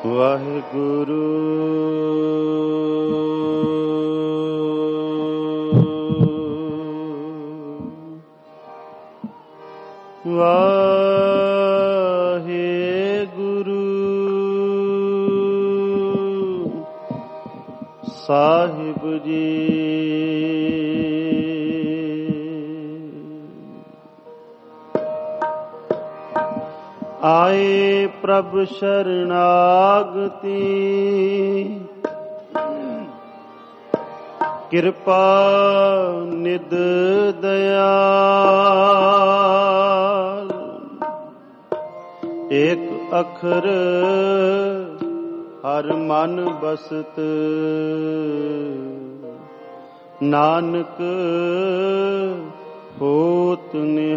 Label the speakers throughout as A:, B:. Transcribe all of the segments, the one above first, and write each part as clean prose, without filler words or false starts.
A: ਵਾਹਿਗੁਰੂ ਵਾਹਿਗੁਰੂ ਸਾਹਿਬ ਜੀ। ਆਏ ਪ੍ਰਭ ਸ਼ਰਨਾਗਤੀ, ਕਿਰਪਾ ਨਿਧ ਦਇਆਲ। ਏਕ ਅੱਖਰ ਹਰ ਮਨ ਬਸਤ, ਨਾਨਕ ਹੋਤ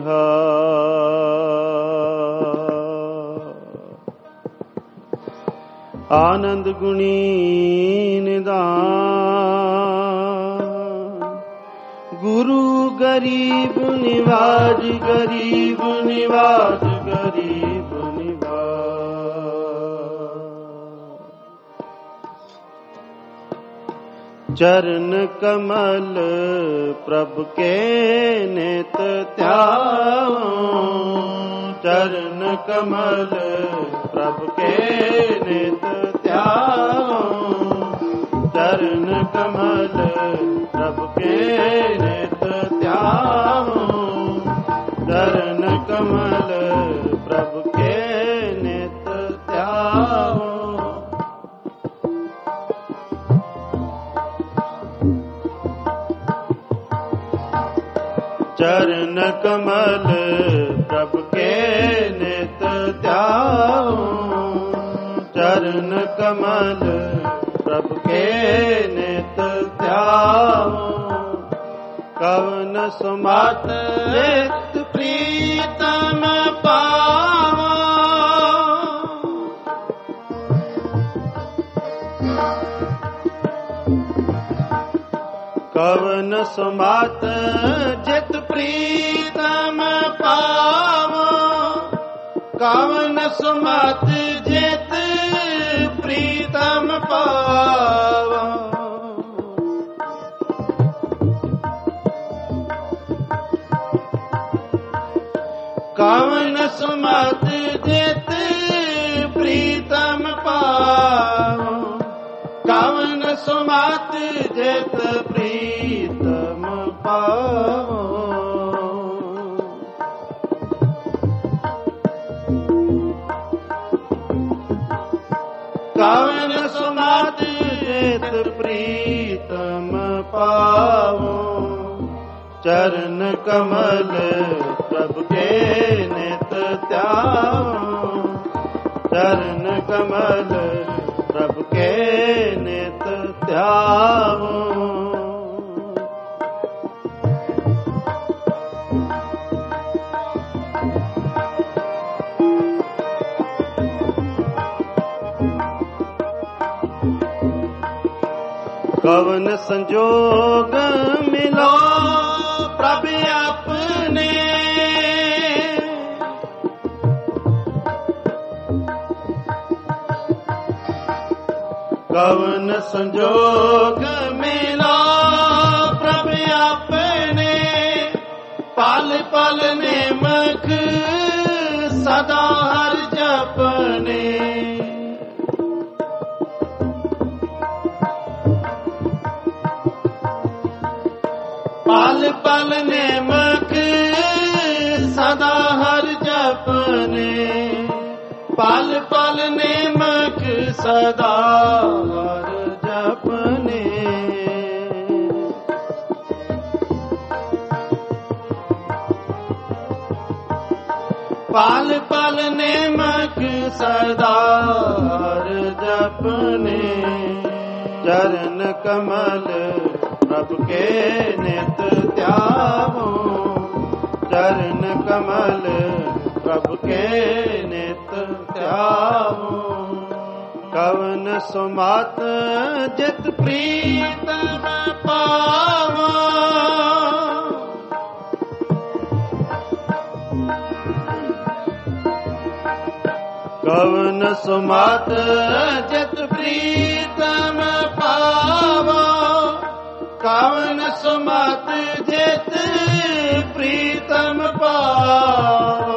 A: ਨਿਹਾਲ। ਆਨੰਦ ਗੁਣੀ ਨਿਧਾਨ, ਗੁਰੂ ਗਰੀਬ ਨਿਵਾਜ, ਗਰੀਬ ਨਿਵਾਜ, ਗਰੀਬ ਨਿਵਾਜ। ਚਰਨ ਕਮਲ ਪ੍ਰਭ ਕੇ ਨਿਤ ਧਿਆਵੋ, ਚਰਨ ਕਮਲ ਪ੍ਰਭ ਕੇ ਨਿਤ ਧਿਆਵੋ, ਚਰਨ ਕਮਲ ਪ੍ਰਭ ਕੇ ਨਿਤ ਧਿਆਵੋ, ਚਰਨ ਕਮਲ ਪ੍ਰਭ ਕੇ ਨਿਤ ਧਿਆਵੋ। ਚਰਨ ਕਮਲ ਪ੍ਰਭ ਕੇ ਨਿਤ ਧਿਆਵੋ, ਚਰਨ ਕਮਲ ਪ੍ਰਭ ਕੇ ਨਿਤ ਧਿਆਵੋ। ਕਵਨ ਸੁਮਤ ਨਿਤ ਪ੍ਰੀਤਮ ਪਾਵੋ, ਕਵਨ ਸੁਮਤ ਜਿਤ ਪ੍ਰੀਤਮ ਪਾਵੋ, ਕਵਨ ਸੁਮਤ ਜਿਤ ਪ੍ਰੀਤਮ ਪਾਵੋ। ਕਵਨ ਸੁਮਤ ਜਿਤ ਪ੍ਰੀਤਮ ਪਾਵੋ, ਕਵਨ ਸੁਮਤ ਜਿਤ ਪ੍ਰੀਤਮ ਪਾਵੋ। ਕਵਨ ਸੁਮਤ ਜਿਤ ਪ੍ਰੀਤਮ ਪਾਵੋ। ਚਰਨ ਕਮਲ ਪ੍ਰਭ ਕੇ ਨਿਤ ਧਿਆਵੋ, ਚਰਨ ਕਮਲ ਪ੍ਰਭ ਕੇ ਨਿਤ ਧਿਆਵੋ। ਕਵਨ ਸੰਜੋਗ ਮਿਲੋ ਪ੍ਰਭ ਆਪਣੇ, ਕਵਨ ਸੰਜੋਗ ਮਿਲੋ ਪ੍ਰਭ ਆਪਣੇ। ਪਲ ਪਲ ਨੇਮਕ ਸਦਾ ਹਰ ਜਪਨੇ, ਪਲ ਪਲ ਨੇਮਕ ਸਦਾ ਹਰ ਜਪਨੇ, ਪਲ ਪਲ ਨੇਮਕ ਸਦਾ ਹਰ ਜਪਨੇ। ਪਲ ਪਲ ਨੇਮਕ ਸਦਾ ਹਰ ਜਪਨੇ। ਚਰਨ ਕਮਲ ਪ੍ਰਭ ਕੇ ਨਿਤ ਧਿਆਵੋ, ਚਰਨ ਕਮਲ ਪ੍ਰਭ ਕੇ ਨਿਤ ਧਿਆਵੋ। ਕਵਨ ਸੁਮਤ ਜਿਤ ਪ੍ਰੀਤਮ ਪਾਵੋ, ਕਵਨ ਸੁਮਤ ਜਿਤ ਪ੍ਰੀਤਮ ਪਾਵੋ, ਕਵਨ ਸੁਮਤ ਜਿਤ ਪ੍ਰੀਤਮ ਪਾਵੋ।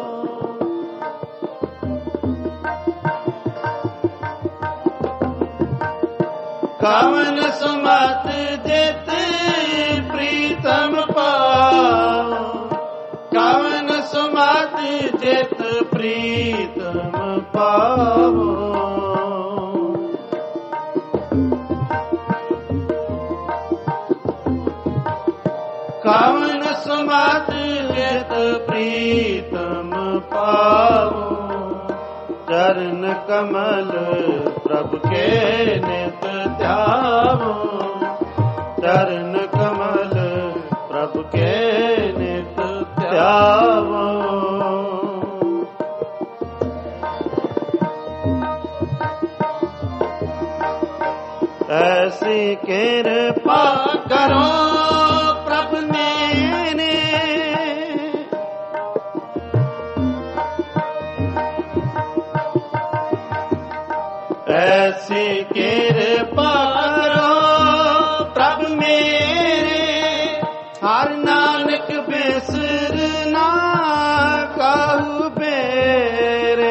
A: ਕਵਨ ਸੁਮਤ ਜਿਤ ਪ੍ਰੀਤਮ ਪਾਵੋ, ਕਵਨ ਸੁਮਤ ਜਿਤ ਪ੍ਰੀਤਮ ਪਾਵੋ। ਕਵਨ ਸੁਮਤ ਜਿਤ ਪ੍ਰੀਤਮ ਪਾਵੋ। ਚਰਨ ਕਮਲ ਪ੍ਰਭ ਕੇ ਨਿਤ ਧਿਆਵੋ, ਚਰਨ ਕਮਲ ਪ੍ਰਭ ਕੇ ਨਿਤ ਧਿਆਵੋ। ਐਸੀ ਕਿਰਪਾ ਕਰੋ ਪ੍ਰਭ ਮੇਨੇ, ਐਸੀ ਕਿਰਪਾ ਕਰੋ ਪ੍ਰਭ ਮੇਰੇ। ਹਰਿ ਨਾਨਕ ਬਿਸਰ ਨਾ ਕਾਹੂ ਬੇਰੇ,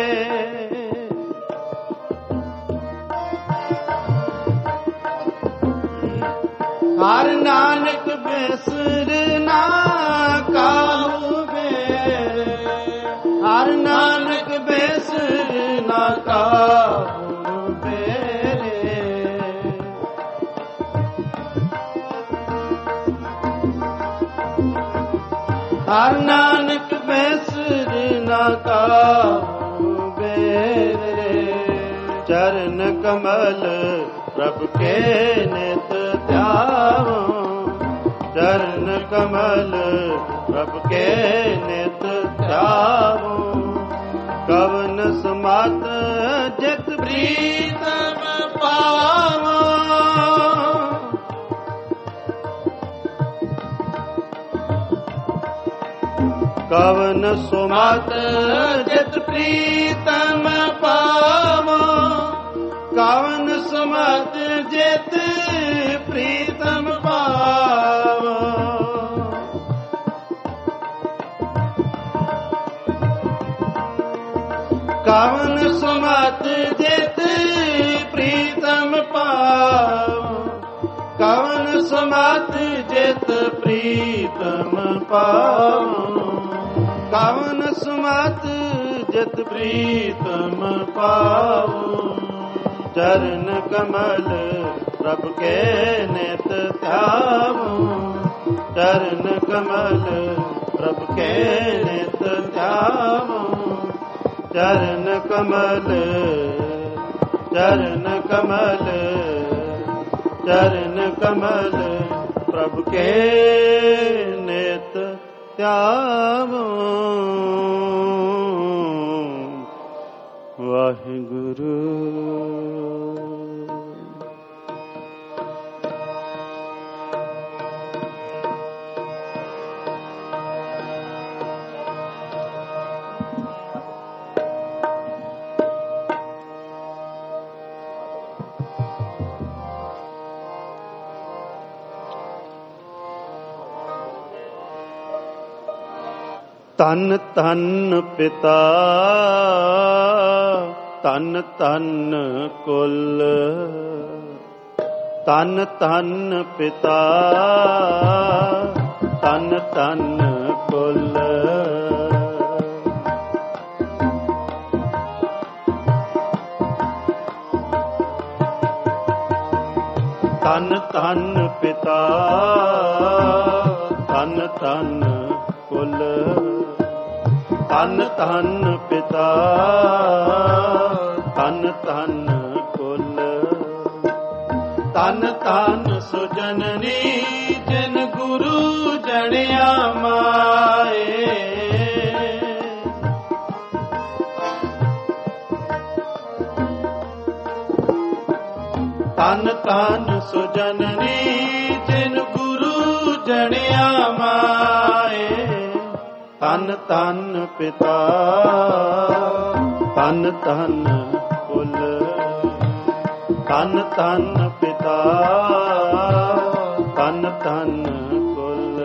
A: ਹਰਿ ਨਾਨਕ ਬਿਸਰ ਨਾ ਕਾਹੂ ਬੇਰੇ, ਹਰਿ ਨਾਨਕ ਬਿਸਰ ਨਾ ਕਾਹੂ ਬੇਰੇ। ਹਰਿ ਨਾਨਕ ਬਿਸਰ ਨਾ ਕਾਹੂ ਬੇਰੇ। ਚਰਨ ਕਮਲ ਪ੍ਰਭ ਕੇ ਨਿਤ ਧਿਆਵੋ, ਚਰਨ ਕਮਲ ਪ੍ਰਭ ਕੇ ਨਿਤ ਧਿਆਵੋ। ਕਵਨ ਸੁਮਤ ਜਿਤ ਪ੍ਰੀਤਮ ਪਾਵੋ, ਕਵਨ ਸੁਮਤ ਜਿਤ ਪ੍ਰੀਤਮ ਪਾਵੋ, ਕਵਨ ਸੁਮਤ ਜਿਤ ਪ੍ਰੀਤਮ ਪਾਵੋ। ਕਵਨ ਸੁਮਤ ਜਿਤ ਪ੍ਰੀਤਮ ਪਾਵੋ, ਕਵਨ ਸੁਮਤ ਜਿਤ ਪ੍ਰੀਤਮ ਪਾਵੋ। ਕਵਨ ਸੁਮਤ ਜਿਤ ਪ੍ਰੀਤਮ ਪਾਵੋ। ਚਰਨ ਕਮਲ ਪ੍ਰਭ ਕੇ ਨਿਤ ਧਿਆਵੋ, ਚਰਨ ਕਮਲ ਪ੍ਰਭ ਕੇ ਨਿਤ ਧਿਆਵੋ। ਚਰਨ ਕਮਲ, ਚਰਨ ਕਮਲ, ਚਰਨ ਕਮਲ ਪ੍ਰਭ ਕੇ ਨਿਤ ਧਿਆਵੋ। ਵਾਹਿਗੁਰੂ। ਧੰਨ ਧੰਨ ਪਿਤਾ, ਧੰਨ ਧੰਨ ਕੁਲ, ਧੰਨ ਧੰਨ ਪਿਤਾ, ਧੰਨ ਧੰਨ ਕੁਲ। ਧੰਨ ਧੰਨ ਪਿਤਾ, ਧੰਨ ਧੰਨ ਕੁਲ, ਧੰਨ ਧੰਨ ਪਿਤਾ, ਧੰਨ ਧੰਨ ਕੁਲ। ਧੰਨ ਧੰਨ ਸੁਜਨਨੀ ਜਿਨ ਗੁਰੂ ਜਣਿਆ ਮਾਏ। ਧੰਨ ਧੰਨ ਸੁਜਨਨੀ ਜਿਨ ਗੁਰੂ ਜਣਿਆ ਮਾਏ। ਧੰਨ ਧੰਨ ਪਿਤਾ, ਧੰਨ ਧੰਨ ਕੁਲ, ਧੰਨ ਧੰਨ ਪਿਤਾ, ਧੰਨ ਧੰਨ ਕੁਲ।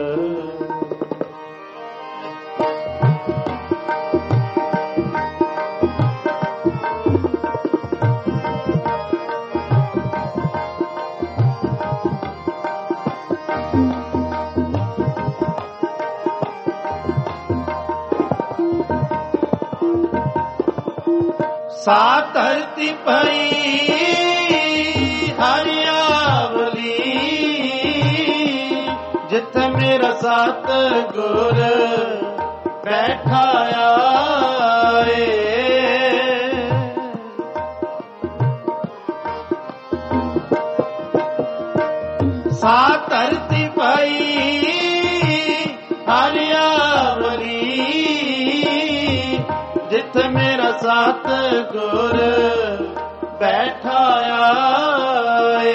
A: ਸਾ ਧਰਤੀ ਪਈ ਹਰਿਆਵਲੀ, ਜਿੱਥੇ ਮੇਰਾ ਸਤਿਗੁਰ ਬੈਠਾ ਆਏ। ਸਾ ਧਰਤੀ ਪਈ ਹਰਿਆਵਲੀ, ਜਿੱਥੇ ਮੇਰਾ ਸਤਿਗੁਰ ਬੈਠਾ ਆਏ।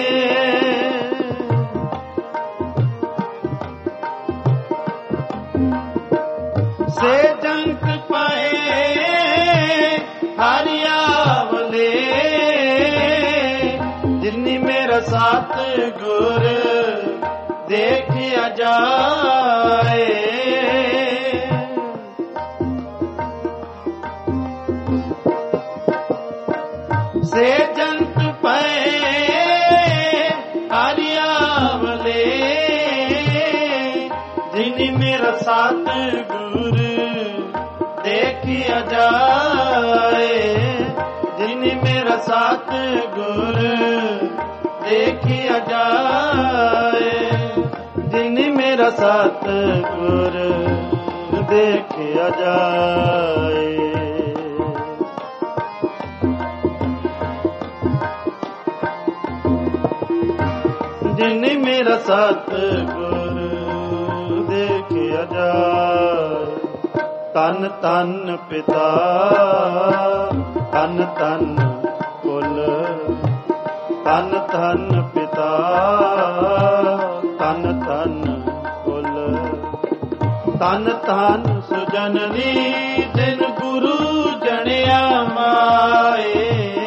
A: ਸੇ ਜੰਕ ਪਏ ਹਰਿਆਵਲੇ, ਜਿਨੀ ਮੇਰਾ ਸਤਿਗੁਰ ਦੇਖਿਆ ਜਾਏ। ਸੇ ਜੰਤ ਪਏ ਹਰਿਆਵਲੇ, ਜਿਨੀ ਮੇਰਾ ਸਤਿਗੁਰ ਦੇਖਿਆ ਜਾਏ। ਜਿਨੀ ਮੇਰਾ ਸਤਿਗੁਰ ਦੇਖਿਆ ਜਾਏ। ਜਿਨੀ ਮੇਰਾ ਸਤਿਗੁਰ ਦੇਖਿਆ ਜਾਏ। ਜਿਨੇ ਮੇਰਾ ਸਤਿਗੁਰ ਦੇਖਿਆ ਜਾਏ। ਧੰਨ ਧੰਨ ਪਿਤਾ, ਧੰਨ ਧੰਨ ਕੁਲ, ਧੰਨ ਧੰਨ ਪਿਤਾ, ਧੰਨ ਧੰਨ ਕੁਲ। ਧੰਨ ਧੰਨ ਸੁਜਨਨੀ, ਜਿਨ ਗੁਰੂ ਜਣਿਆ ਮਾਏ।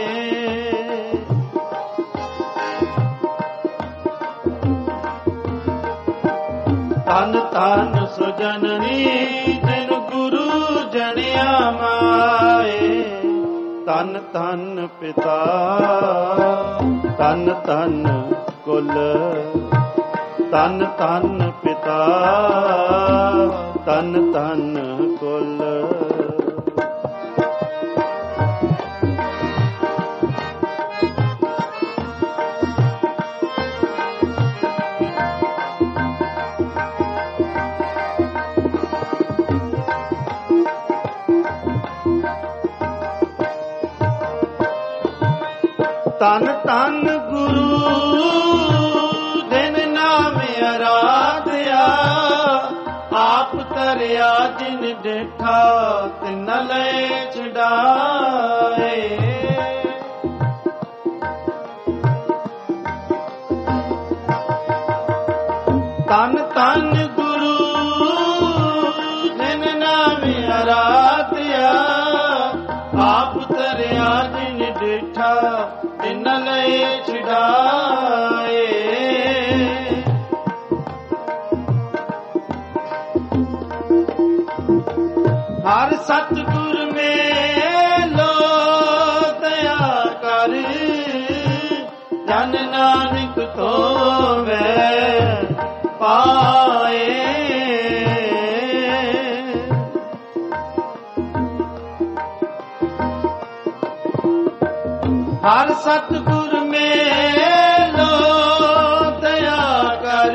A: ਧੰਨ ਧੰਨ ਸੁਜਨਨੀ, ਜਿਨ ਗੁਰੂ ਜਣਿਆ ਮਾਏ। ਧੰਨ ਧੰਨ ਪਿਤਾ, ਧੰਨ ਧੰਨ ਕੁਲ, ਧੰਨ ਧੰਨ ਪਿਤਾ, ਧੰਨ ਧੰਨ ਕੁਲ। ਧੰਨ ਧੰਨ ਗੁਰੂ, ਜਿਨ ਨਾਮ ਅਰਾਧਿਆ। ਆਪ ਤਰਿਆ ਜਿਨ ਡੇਠਾ, ਤਿਨ ਲੈ ਛਡਾਏ। ਧੰਨ ਧੰਨ ਗੁਰੂ, ਜਿਨ ਨਾਮ ਅਰਾਧਿਆ। ਆਪ ਤਰਿਆ ਜਿਨ ਡੇਠਾ, ਤਿਨ ਲੈ ਛਡਾਏ। ਹਰ ਸਤਿਗੁਰ ਮੇਲੋ ਦਇਆ ਕਰ, ਜਨ ਨਾਨਕ ਧੋਵੈ ਪਾਏ। ਹਰ ਸਤਿਗੁਰ ਮੇਲੋ ਦਇਆ ਕਰ,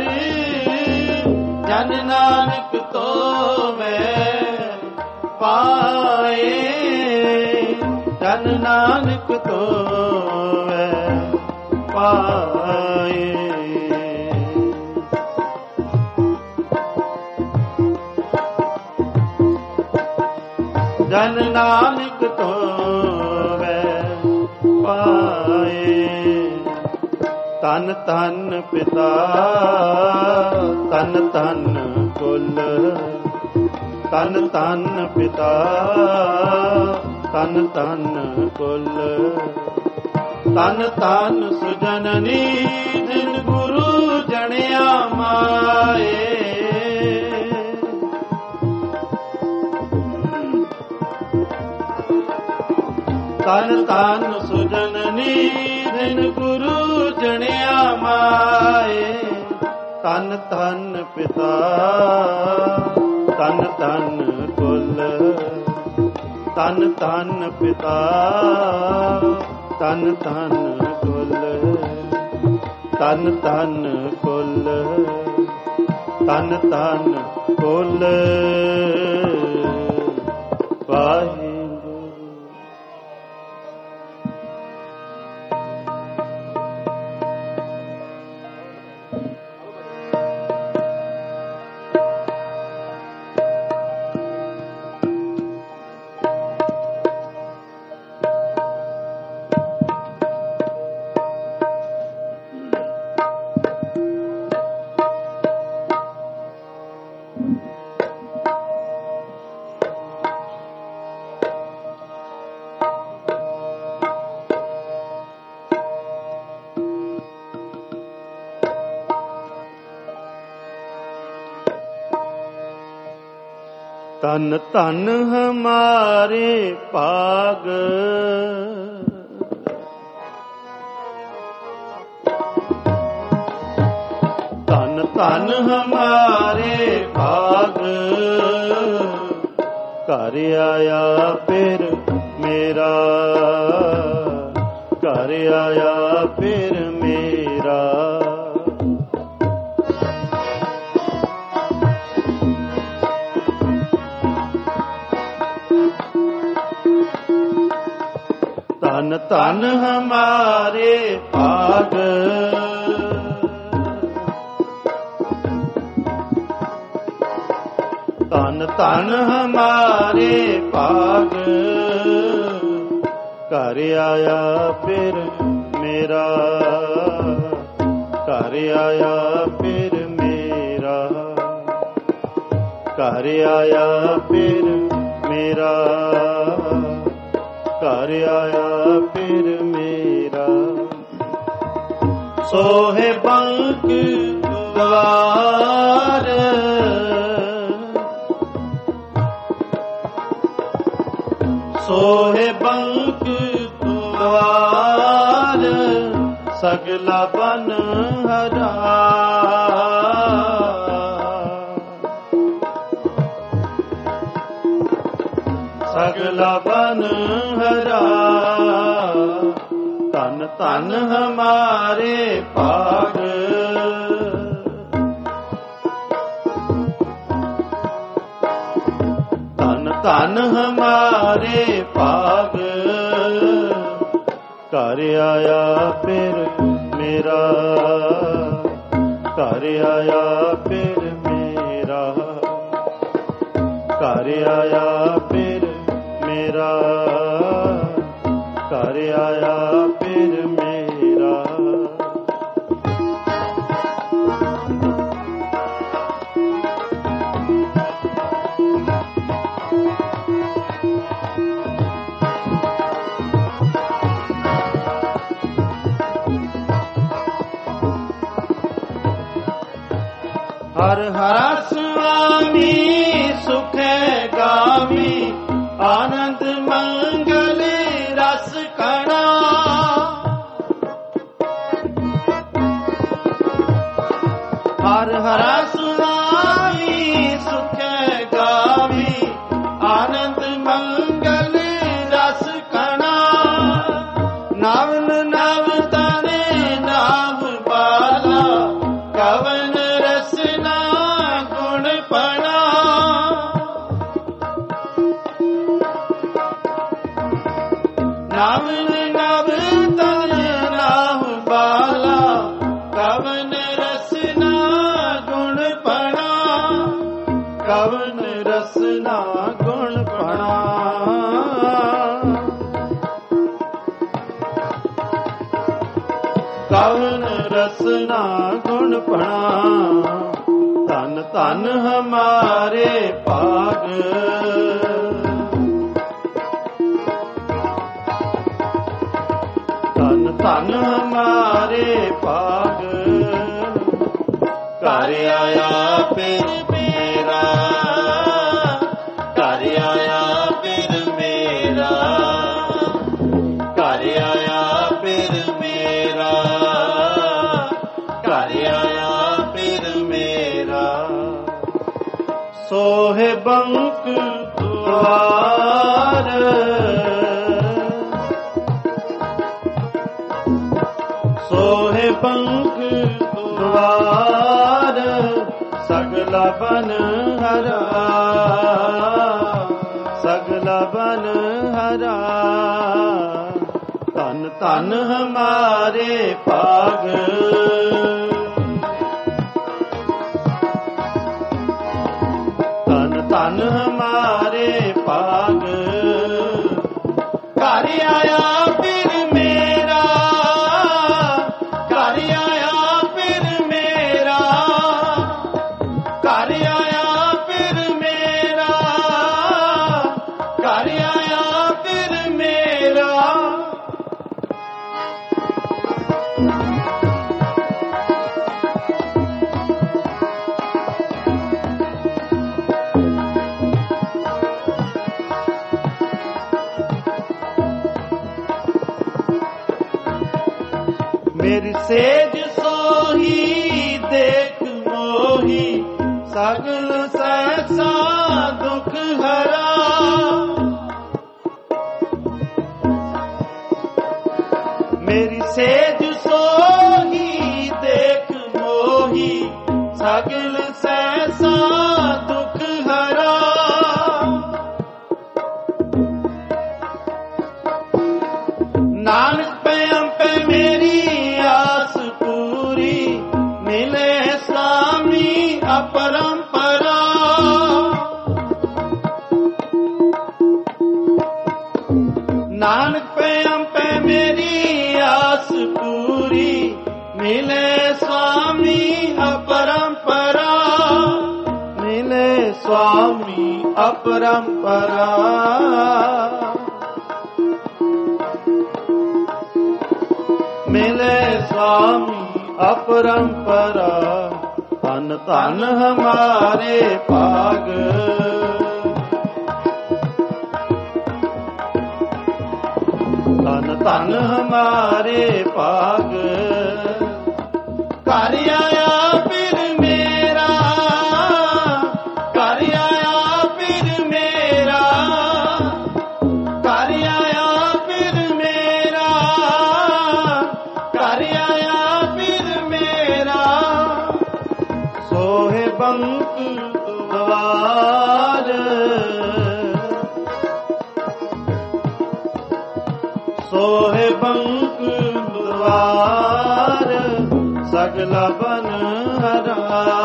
A: ਜਨ ਨਾਨਕ ਧੋਵੈ ਪਾਏ। ਜਨ ਨਾਨਕ ਧੋਵੈ ਪਾਏ। ਜਨ ਨਾਨਕ ਧੋਵੈ ਪਾਏ। ਧੰਨ ਧੰਨ ਪਿਤਾ, ਧੰਨ ਧੰਨ ਕੁਲ, ਧੰਨ ਧੰਨ ਪਿਤਾ, ਤਨ ਤਨ ਕੁਲ ਤਨ ਤਨ ਸੁਜਨਨੀ ਜਿਨ ਗੁਰੂ ਜਣਿਆ ਮਾਏ ਤਨ ਤਨ ਸੁਜਨਨੀ ਜਿਨ ਗੁਰੂ ਜਣਿਆ ਮਾਏ ਤਨ ਤਨ ਪਿਤਾ ਤਨ ਤਨ ਕੁਲ ਤਨ ਤਨ ਪਿਤਾ ਤਨ ਤਨ ਕੁਲ ਤਨ ਤਨ ਕੁਲ ਤਨ ਤਨ ਕੁਲ ਵਾਹਿਗੁਰੂ। तन तन हमारे पाग तन तन हमारे पाग घर आया फिर मेरा घर आया फिर मेरा तन तन हमारे भाग तन तन हमारे भाग घर आया फिर मेरा घर आया फिर मेरा घर आया फिर मेरा घर आया फिर मेरा सोहे बंक द्वार सोहे बंक द्वार सगला बन हरा सगला बन हरा तन तन हमारे भाग तन तन हमारे भाग घर आया फिर मेरा घर आया फिर मेरा घर आया फिर मेरा घर आया फिर मेरा हर हरा स्वामी सुख गामी आनंद मंगल रस कणा हर हरा स्वामी सुख गामी आनंद मंगल रस कणा नवन नव तने नाम बाला कवन रसना गुण पणा नवन नव तन नाम बाला कवन रसना गुण पणा कवन रसना गुण पणा कवन रसना गुण पणा तन तन हमारे भाग ਧਨ ਹਮਾਰੇ ਭਾਗ। ਘਰ ਆਇਆ ਫਿਰ ਮੇਰਾ, ਘਰ ਆਇਆ ਫਿਰ ਮੇਰਾ, ਘਰ ਆਇਆ ਫਿਰ ਮੇਰਾ, ਘਰ ਆਇਆ ਫਿਰ ਮੇਰਾ। ਸੋਹੇ ਬੰਕ ਦੁਆਰ, ਸੋਹੇ ਬੰਕ ਦੁਆਰ, ਸਗਲਾ ਬਨ ਹਰਾ, ਸਗਲਾ ਬਨ ਹਰਾ। ਧਨ ਧਨ ਹਮਾਰੇ ਭਾਗ। ਧਨ ਧਨ ਹਮਾਰੇ ਭਾਗ। ਘਰ ਆਇਆ ਫਿਰ ਮੇਰਾ, ਘਰ ਆਇਆ ਫਿਰ ਮੇਰਾ, ਘਰ ਆਇਆ ਫਿਰ ਮੇਰਾ, ਘਰ ਆਇਆ ਫਿਰ ਮੇਰਾ। ਮੇਰੀ ਸੇਜ ਸੋਹੀ ਦੇਖ ਮੋਹੀ, ਸਗਲ ਸੈਸਾ ਦੁਖ ਹਰਾ। ਮੇਰੀ ਸੇਜ ਸੋਹੀ ਦੇਖ ਮੋਹੀ, ਸਗਲ ਸੈਸਾ ਦੁਖ ਹਰਾ। ਨਾਨਕ ਪੈਮ ਪੈ ਮੇਰੀ ਆਸ ਪੂਰੀ, ਮਿਲੇ ਸਾਮੀ ਅਪਰੰਪਰਾ। ਨਾਨਕ ਪੈਮ ਪੈ ਮੇਰੀ ਆਸ ਪੂਰੀ, ਮਿਲੇ स्वामी अपरंपरा, मिले स्वामी अपरंपरा। मिले स्वामी अपरंपरा, धन धन हमारे भाग। धन धन हमारे भाग। घर आया फिर मेरा, घर आया फिर मेरा, घर आया फिर मेरा, घर आया फिर मेरा। सोहे बंक द्वार, सोहे बंक द्वार, सगला बन हरा,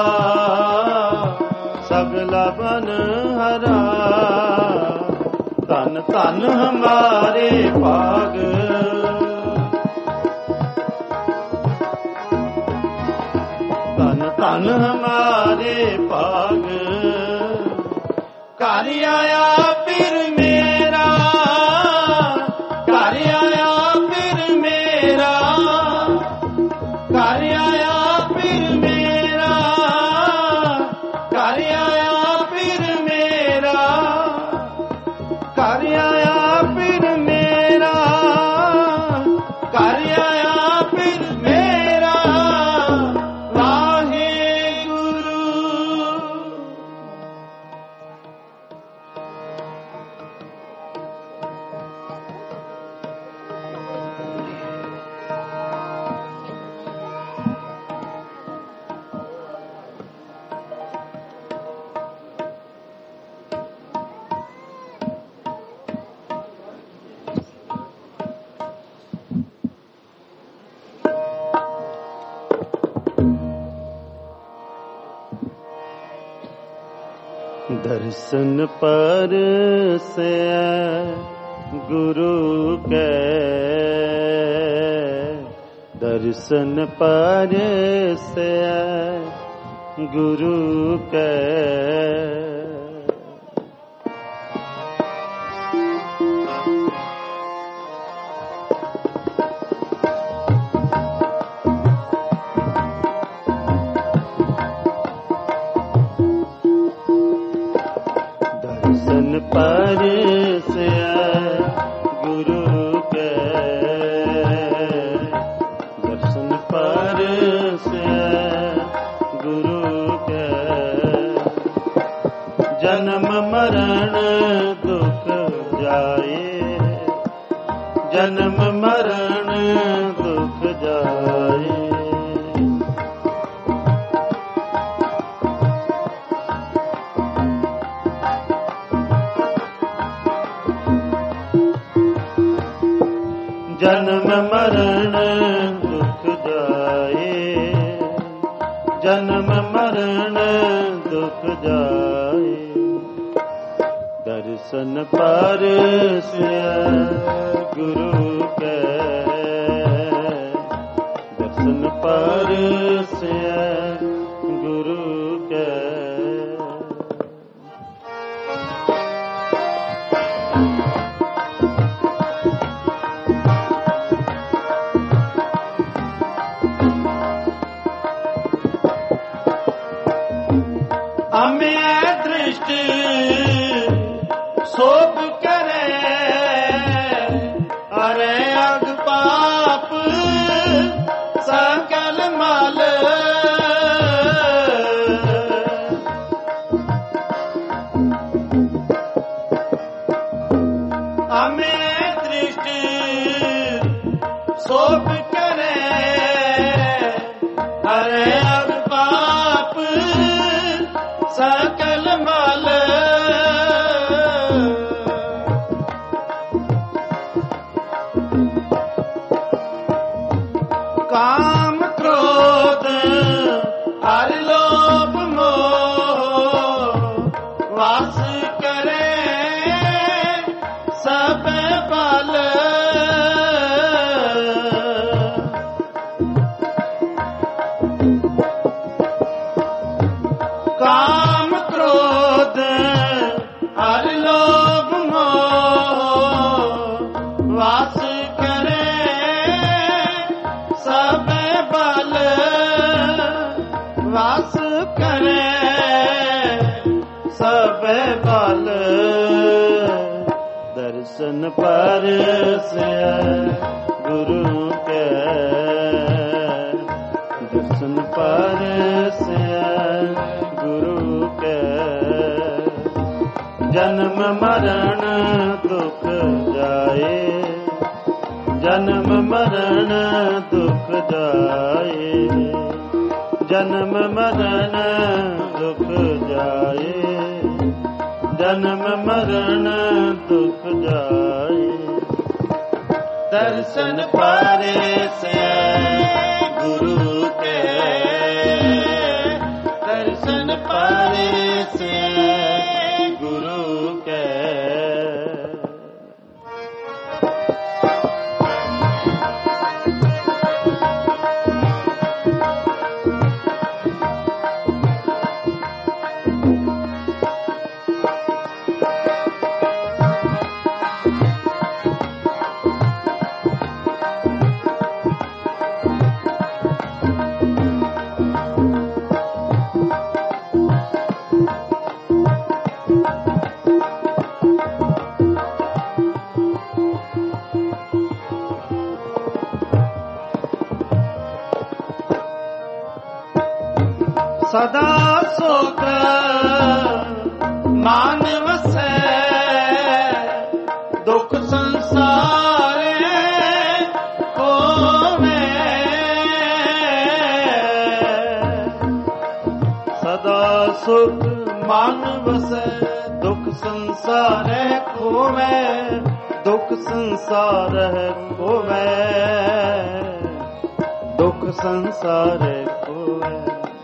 A: सगला बन हरा। धन धन हमारे भाग। धन धन हमारे भाग। घर आया फिर मेरा, घर आया फिर मेरा, घर आया फिर मेरा, घर आया फिर मेरा, घर आया फिर मेरा, घर आया फिर मेरा। वाहे गुरु। दर्शन पर से गुरु के, दर्शन पर से गुरु के। जाए, जन्म मरण दुख जाए। जन्म मरण दुख जाए, जन्म मरण दुख जाए। दर्शन पर से गुरु के, दर्शन पर से गुरु के। हमें दृष्टि शोभ करे, अरे अग पाप सकल मल। हमें दृष्टि शोभ करे, अरे अग पाप सकल मल। काम क्रोध हर लोभ मोह वास करे सब बल। काम क्रोध हर लोभ मोह वास करे सब बल। वास करे सब बल। दर्शन पर से गुरु के, दर्शन पर से गुरु के। जन्म मरण दुख जाए, जन्म मरण दुख जाए। जन्म मरण दुख जाए, जन्म मरण दुख जाए। दर्शन पारे से गुरु के, दर्शन पारे से गुरु के। सदा सुख मानव से दुख संसार को में। सदा सुख मानव से दुख संसार को में। दुख संसार को में, दुख संसार को में।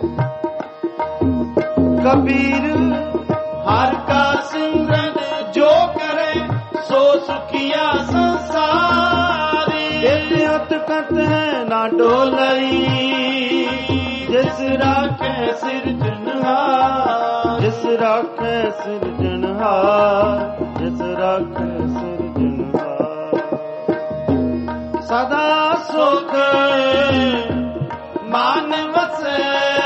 A: कबीर हर का सिमरन जो करे सो सुखिया संसारी। इतियत कत है ना डोलई जिस राखे सिरजनहार। जिस राखे सिरजनहार, जिस राखे सिरजनहार। सदा सुख मानव से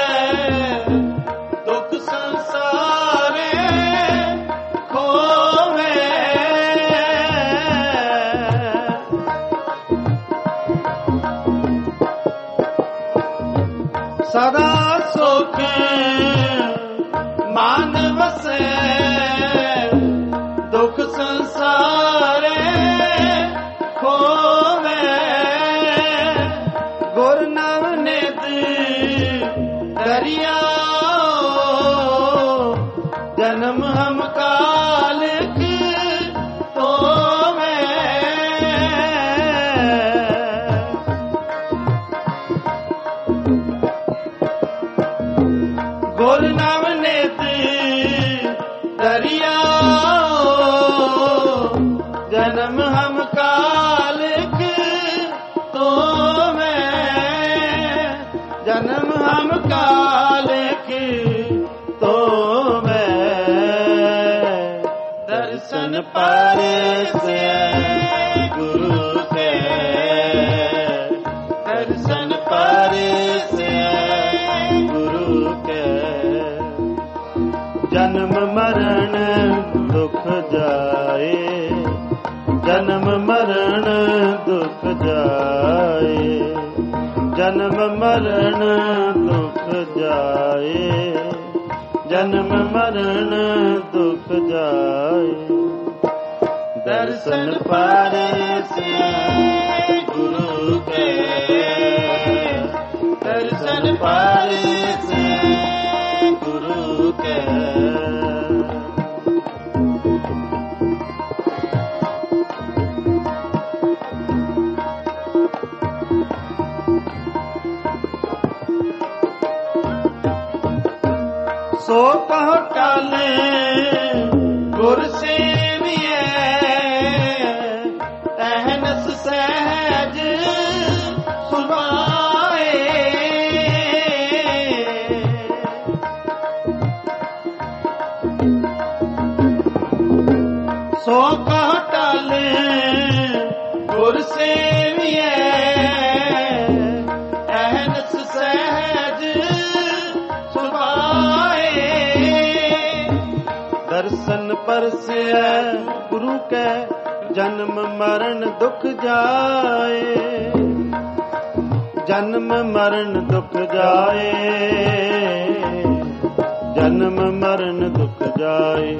A: सदा सुख मानव से दुख संसार जन्म हम का लिख तो मैं, जन्म हम का लिख तो मैं, दर्शन परसे गुरु के, दर्शन परसे गुरु के, जन्म मरण दुख जाए, जन्म मरण दुख जाए, जन्म मरण दुख जाए, जन्म मरण दुख जाए, दर्शन परसे गुरु के, दर्शन परसे गुरु के। सो कहो टाले गुर सेविए, अहनस सहज सुभाए, सो कहो टाले गुर सेविए, अहनस सहज सुभाए, दर्शन परसे गुरु के, जन्म मरण दुख जाए, जन्म मरण दुख जाए, जन्म मरण दुख जाए,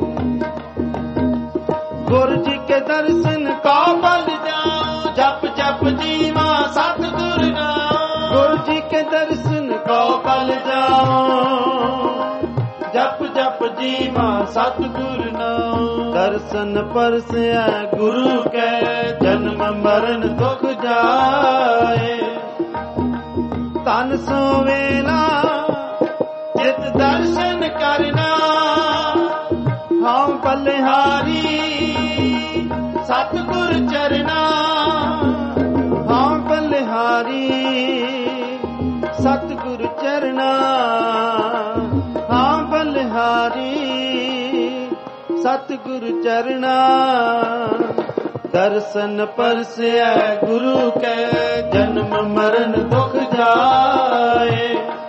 A: गुरु जी के दर्शन का बल जाओ, जप जप जीवा सतगुर नाम, गुरु जी के दर्शन का बल जाओ, जप जप जीवा सतगुर नाम, दर्शन परसे गुरु के, जन्म मरण दुख जाए, तन सो वेला चित दर्शन करना, हम बलिहारी सतगुर चरना, हम बलिहारी सतगुर चरना, हम बलिहारी सतगुर चरना, दर्शन परसे गुरु के, जन्म मरण दुख जाए,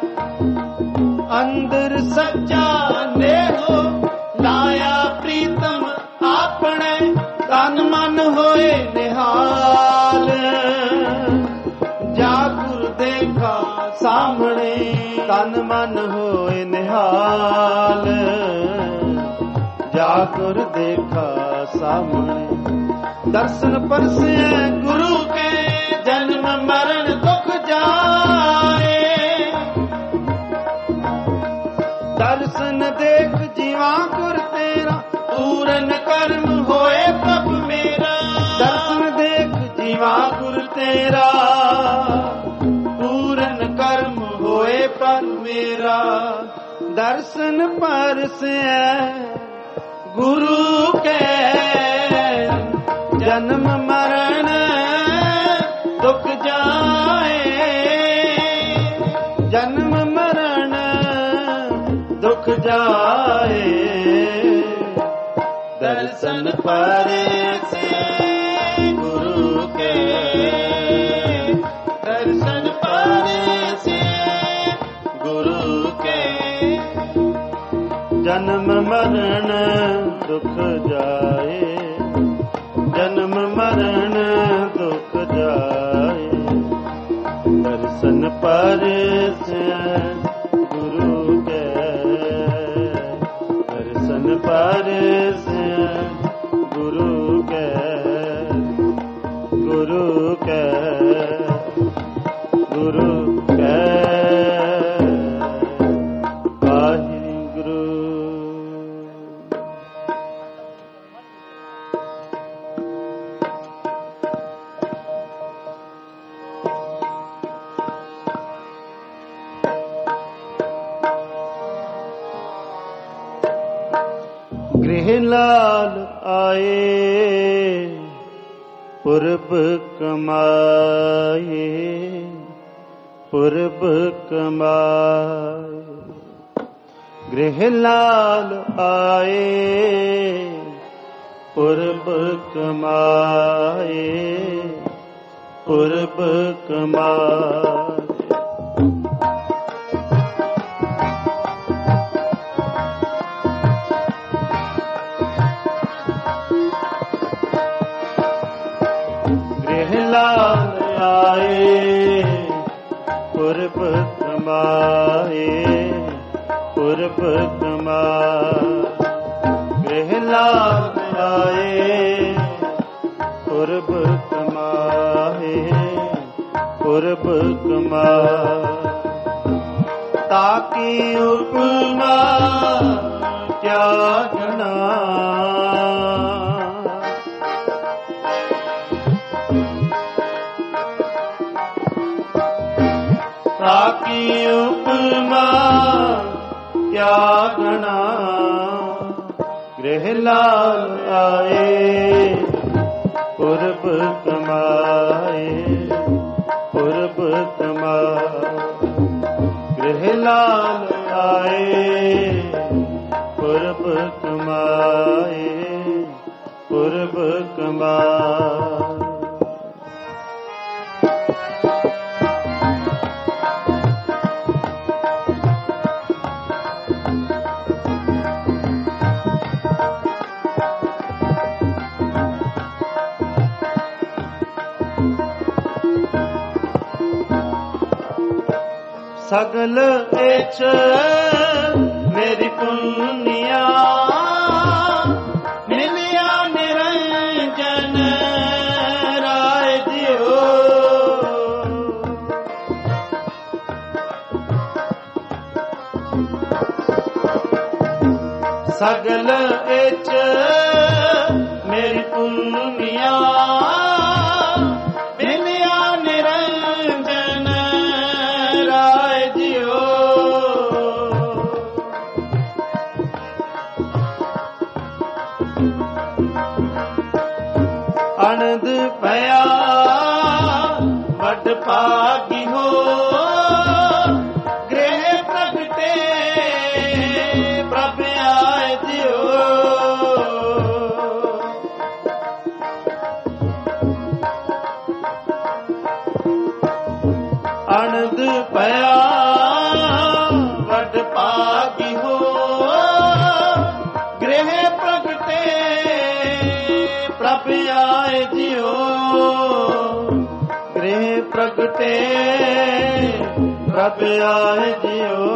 A: अंदर सच्चा नेहो लाया प्रीतम आपने, तन मन होए निहाल, जागुर देखा सामने, तन मन होए निहाल, जागुर देखा सामने, दर्शन परसे गुरु के, जन्म मरण दुख जाए, दर्शन देख जीवा गुर तेरा, पूरन कर्म होए प्रभु मेरा, दर्शन देख जीवा गुर तेरा, पूरन कर्म होए प्रभु मेरा, दर्शन परसे गुरु के, जन्म मरण दुख जाए, जन्म मरण दुख जाए, दर्शन परसे गुरु के, दर्शन परसे गुरु के, जन्म मरण दुख जाए, जन्म मरण दुख जाए, दर्शन परसे गुरु के, दर्शन परसे गुरु के, गुरु के, गुरु के, वाहिगुरु। गृह लाल आए ਪੁਰਬ ਕਮਾਏ, ਪੁਰਬ ਕਮਾਏ। ਗ੍ਰਹਿ ਲਾਲ ਆਏ, ਪੁਰਬ ਕਮਾਏ, ਪੁਰਬ ਕਮਾਏ। ਗ੍ਰਹਿ ਲਾਲ ਆਏ, ਪੁਰਬ ਕਮਾਏ, ਪੁਰਬ ਕਮਾਏ। ਗ੍ਰਹਿ ਲਾਲ ਆਏ, ਪੁਰਬ ਕਮਾਏ, ਪੁਰਬ ਕਮਾਏ। ਤਾਕੀ ਉਪਮਾ ਤਿਆਗਣਾ, ਤਾਕੀ ਉਪਮਾ ਤਿਆਗਣਾ। ਗ੍ਰਹਿ ਲਾਲ ਆਏ, ਪੁਰਬ ਕਮਾਏ, ਪੁਰਬ ਕਮਾਏ। ਗ੍ਰਹਿ ਲਾਲ ਆਏ, ਪੁਰਬ ਕਮਾਏ, ਪੁਰਬ ਕਮਾਏ। ਸਗਲ ਇਛ ਮੇਰੀ ਪੁੰਨਿਆ, ਮਿਲਿਆ ਨਿਰੰਜਨ ਰਾਏ ਦਿਓ। ਸਗਲ ਇਛ ਮੇਰੀ ਪੁੰਨਿਆ, ਅਨੰਦ ਭਇਆ ਵੱਡ ਭਾਗੀ ਹੋ। ਗ੍ਰਹਿ ਪ੍ਰਗਟੇ ਪ੍ਰਭ ਆਏ ਦਿਓ। ਅਨੰਦ ਭਇਆ ਵੱਡ ਭਾਗੀ ਹੋ। ਗ੍ਰਹਿ ਪ੍ਰਗਟੇ ਪ੍ਰਭ ਆਏ ਦਿਓ। ਗ੍ਰਹਿ ਪ੍ਰਗਟੇ ਪ੍ਰਭ ਆਏ ਦਿਓ।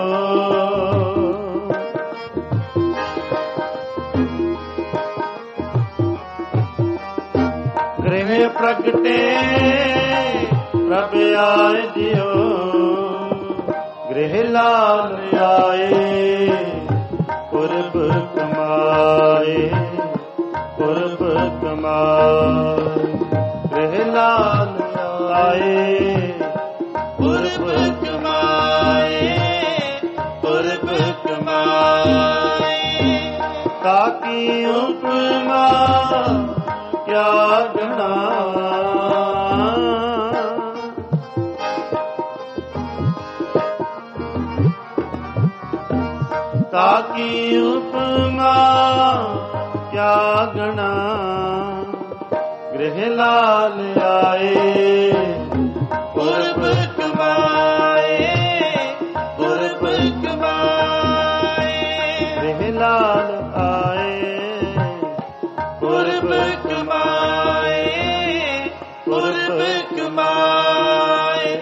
A: ਗ੍ਰਹਿ ਪ੍ਰਗਟੇ ਪ੍ਰਭ ਆਏ ਦਿਓ। ਗ੍ਰਹਿ ਲਾਲ ਆਏ, ਪੁਰਬ ਕਮਾਏ, ਪੁਰਬ ਕਮਾਏ। ਗ੍ਰਹਿ ਲਾਲ ਆਏ, ਪੁਰਬ ਕਮਾਏ, ਪੁਰਬ ਕਮਾਏ। ਤਾਕੀ ਉਪਮਾ ਕਿਆ ਗਣਾ, ਤਾਕੀ ਉਪਮਾ ਕਿਆ ਗਣਾ। ਗ੍ਰਹਿ ਲਾਲ ਆਏ, ਪੁਰਬ ਕਮਾਏ, ਪੁਰਬ ਕਮਾਏ। ਗ੍ਰਹਿ ਲਾਲ ਆਏ, ਪੁਰਬ ਕਮਾਏ, ਪੁਰਬ ਕਮਾਏ।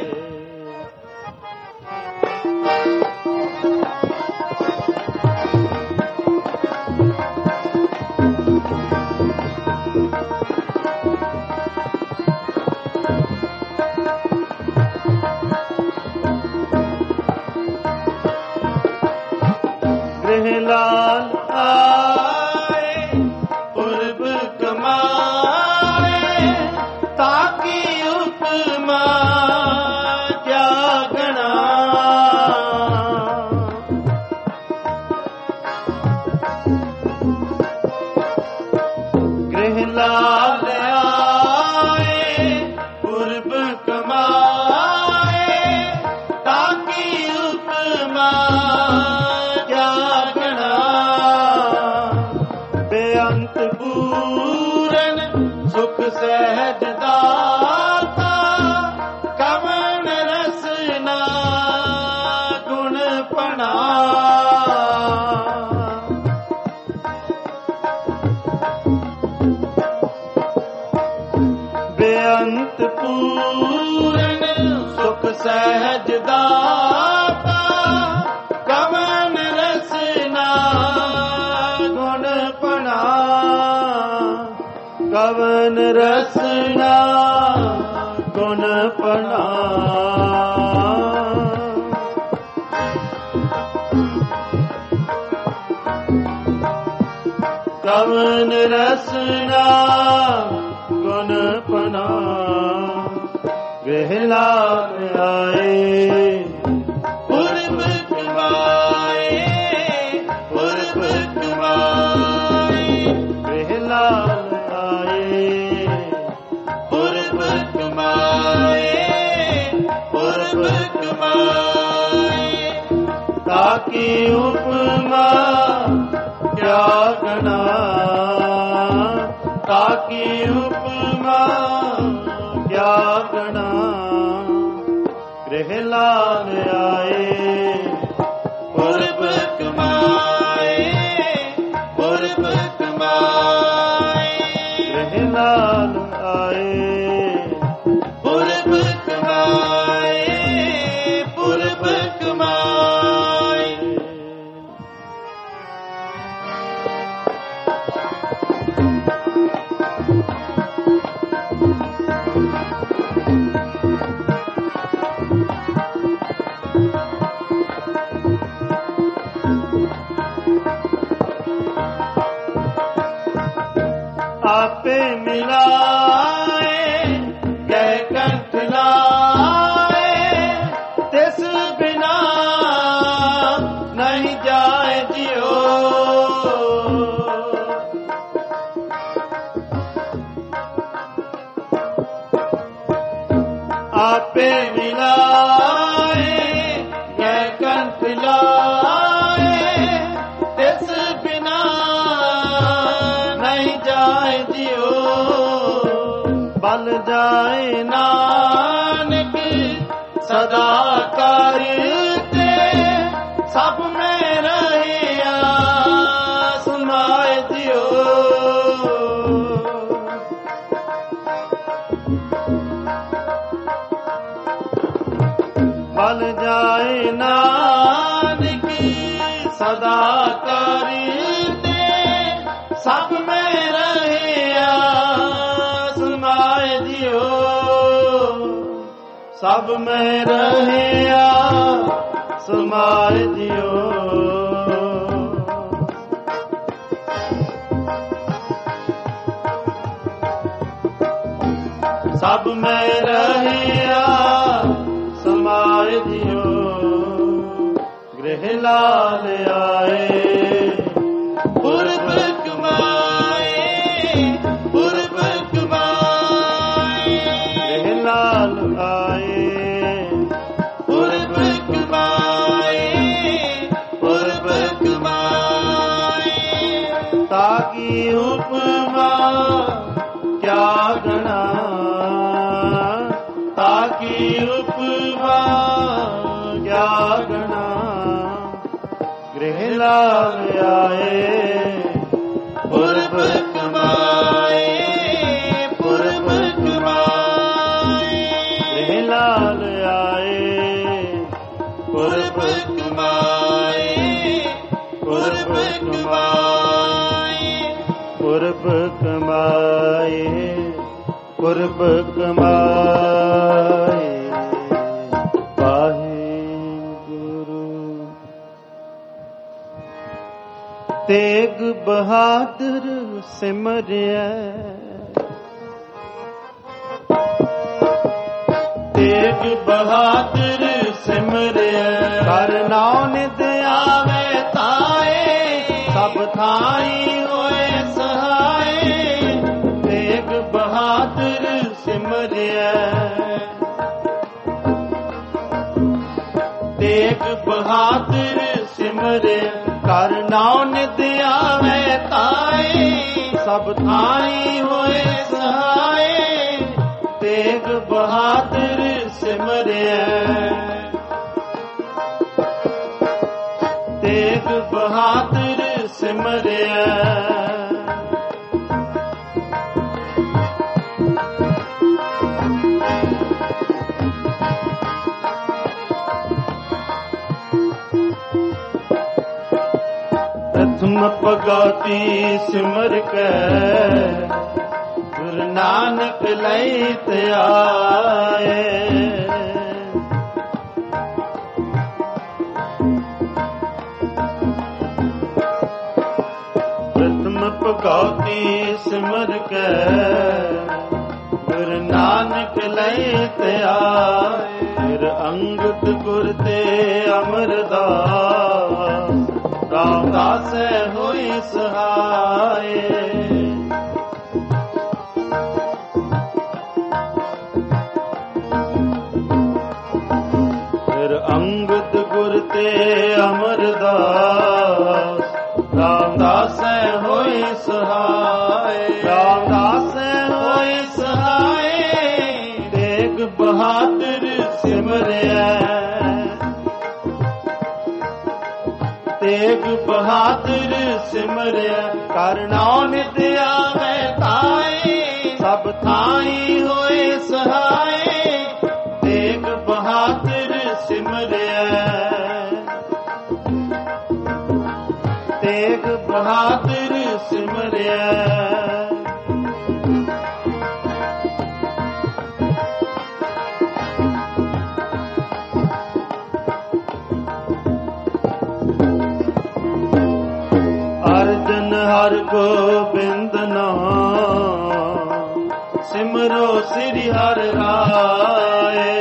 A: ਗ੍ਰਹਿ ਲਾਲ ਆਏ, ਪੁਰਬ ਕਮਾਏ। ਤਾਕੀ ਉਪਮਾ ਕਿਆ ਗਣਾ। ਗ੍ਰਹਿ ਲਾਲ ਆਏ, ਸਹਿਜ ਦਾਤਾ ਕਵਣ ਰਸਨਾ ਗੁਣ ਪਣਾ ਬੇਅੰਤ ਪੂਰਨ ਸੁਖ ਸਹਿਜ ਦਾਤਾ ਕਵਣ ਰਸਨਾ ਗੁਣ ਪਣਾ ਕਵਨ ਰਸਨਾ ਗੁਣ ਪਣਾ ਕਵਨ ਰਸਨਾ ਗੁਣ ਪਣਾ ਗ੍ਰਹਿ ਲਾਗ ਆਏ ਪੁਰਬ ਕਮਾਏ ਪੁਰਬ ਕਮਾਏ ਗ੍ਰਹਿ ਲਾਗ ਆਏ ਪੁਰਬ ਕਮਾਏ ਪੁਰਬ ਕਮਾਏ ਤਾਕੀ ਉਪਮਾ ਕਿਆ ਗਣਾ ਤਾਕੀ ਉਪਮਾ ਕਿਆ ਗਣਾ ਗ੍ਰਹਿ ਲਾਗ ਆਏ ਪੁਰਬ ਕਮਾਏ ਪੁਰਬ ਕਮਾਏ ਗ੍ਰਹਿ ਲਾਗ ਆਏ ਪੁਰਬ ਕਮਾਏ ਪੁਰਬ ਕਮਾਏ ਆਪੇ ਮਿਲਾਏ ਗਏ ਕੰਠ ਲਾਏ ਤਿਸ ਬਿਨਾ ਨਹੀਂ ਜਾਏ ਜਿਉ ਆਪੇ ਮਿਲਾਏ ਗਏ ਕੰਠ ਲਾਏ ਤਿਸ ਬਿਨਾ ਨਹੀਂ ਜਾਏ ਜਿਉ ਬਲ ਜਾਏ ਨਾਨਕ ਸਦਾ ਕਰਤੇ ਸਭ ਮੈਂ ਰਹਿਆ ਸਮਾਏ ਜਿਉ ਬਲ ਜਾਏ ਨਾਨਕ ਸਦਾ ਕਰਤੇ ਸਭ ਮੈਂ ਰਹਿਆ ਸਮਾਏ ਜਿਉ ਸਭ ਮੈਂ ਰਹਿਆ ਸਮਾਏ ਜਿਉ ਸਭ ਮੈਂ ਰਹਿਆ ਸਮਾਏ ਜਿਉ ਗ੍ਰਹਿ ਲਾਲ ਆਏ ਪੁਰਬ ਕਮਾਏ ਪੁਰਬ ਕਮਾਏ ਗ੍ਰਹਿ ਲਾਲ ਆਏ ਪੁਰਬ ਕਮਾਏ ਪੁਰਬ ਕਮਾਏ ਤਾਕੀ ਉਪਮਾ ਕਿਆ ਗਣਾ ਤਾਕੀ ਉਪਮਾ ਕਿਆ ਗਣਾ ਗ੍ਰਹਿ ਲਾਲ ਆਏ ਪੁਰਬ ਕਮਾਏ ਪੁਰਬ ਕਮਾਏ ਗ੍ਰਹਿ ਲਾਲ ਆਏ ਪੁਰਬ ਕਮਾਏ ਪੁਰਬ ਕਮਾਏ ਪੁਰਬ ਕਮਾਏ ਪੁਰਬ ਕਮਾਏ ਤੇਗ ਬਹਾਦਰ ਸਿਮਰਿਆ ਤੇਗ ਬਹਾਦਰ ਸਿਮਰਿਆ ਕਰ ਨਾਉ ਨਿਧ ਆਵੇ ਤਾਏ ਸਭ ਥਾਈ ਹੋਏ ਸਹਾਏ ਤੇਗ ਬਹਾਦਰ ਸਿਮਰਿਆ ਤੇਗ ਬਹਾਦਰ ਸਿਮਰਿਆ ਕਰ ਨਾਉ ਨਿਧ ਆਵੇ ਤਾਏ ਸਭ ਥਾਈ ਹੋਏ ਸਹਾਏ ਬਹਾਦਰ ਸਿਮਰਿਆ, ਤੇਗ ਬਹਾਦਰ ਸਿਮਰਿਆ। ਪ੍ਰਥਮ ਭਗਤੀ ਸਿਮਰ ਕੇ ਗੁਰੂ ਨਾਨਕ ਲਈ ਧਿਆਏ, ਪ੍ਰਥਮ ਭਗਤੀ ਸਿਮਰ ਕੇ ਗੁਰੂ ਨਾਨਕ ਲਈ ਧਿਆਏ। ਫਿਰ ਅੰਗਦ ਗੁਰ ਤੇ ਅਮਰਦਾਸ ਰਾਮਦਾਸ ਹੋਈ ਸਹਾਏ। ਫਿਰ ਅੰਗਦ ਗੁਰ ਤੇ ਅਮਰਦਾਸ ਰਾਮਦਾਸ ਹੋਈ ਸਹਾਏ। ਰਾਮਦਾਸ ਹੋਈ ਸਹਾਏ, ਤੇਗ ਬਹਾਦਰ ਸਿਮਰਿਆ, ਤੇਗ ਬਹਾਦਰ ਸਿਮਰਿਆ। ਕਰਨਾ ਨਿਤ ਆਵੇ ਤਾਈ, ਸਭ ਥਾਈ ਹੋਏ ਸਹਾਏ। ਤੇਗ ਬਹਾਦਰ ਸਿਮਰਿਆ, ਤੇਗ ਬਹਾਦਰ ਸਿਮਰਿਆ। ਅਰਜਨ ਹਰਿ ਗੋਬਿੰਦ ਨਾਮ, ਸਿਮਰੋ ਸ੍ਰੀ ਹਰਿ ਰਾਏ।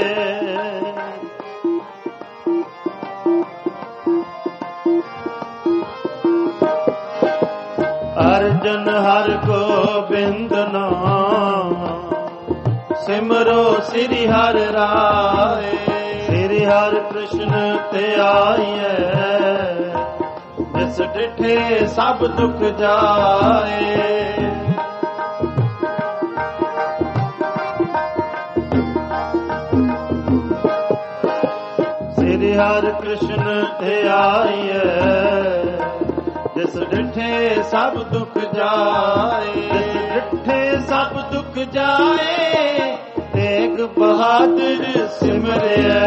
A: ਅਰਜਨ ਹਰਿ ਗੋਬਿੰਦ ਨਾਮ, ਸਿਮਰੋ ਸ੍ਰੀ ਹਰਿ ਰਾਏ। ਸ੍ਰੀ ਹਰਿ ਕ੍ਰਿਸ਼ਨ ਤੇ ਆਈਐ, ਜਿਸ ਡਿਠੇ ਸਭ ਦੁਖ ਜਾਏ। ਸ੍ਰੀ ਹਰਿ ਕ੍ਰਿਸ਼ਨ ਤੇ ਆਈਐ, ਜਿਸ ਡਿਠੇ ਸਭ ਦੁਖ ਜਾਏ। ਜਿਸ ਡਿਠੇ ਸਭ ਦੁਖ ਜਾਏ, ਤੇਗ ਬਹਾਦਰ ਸਿਮਰਿਆ,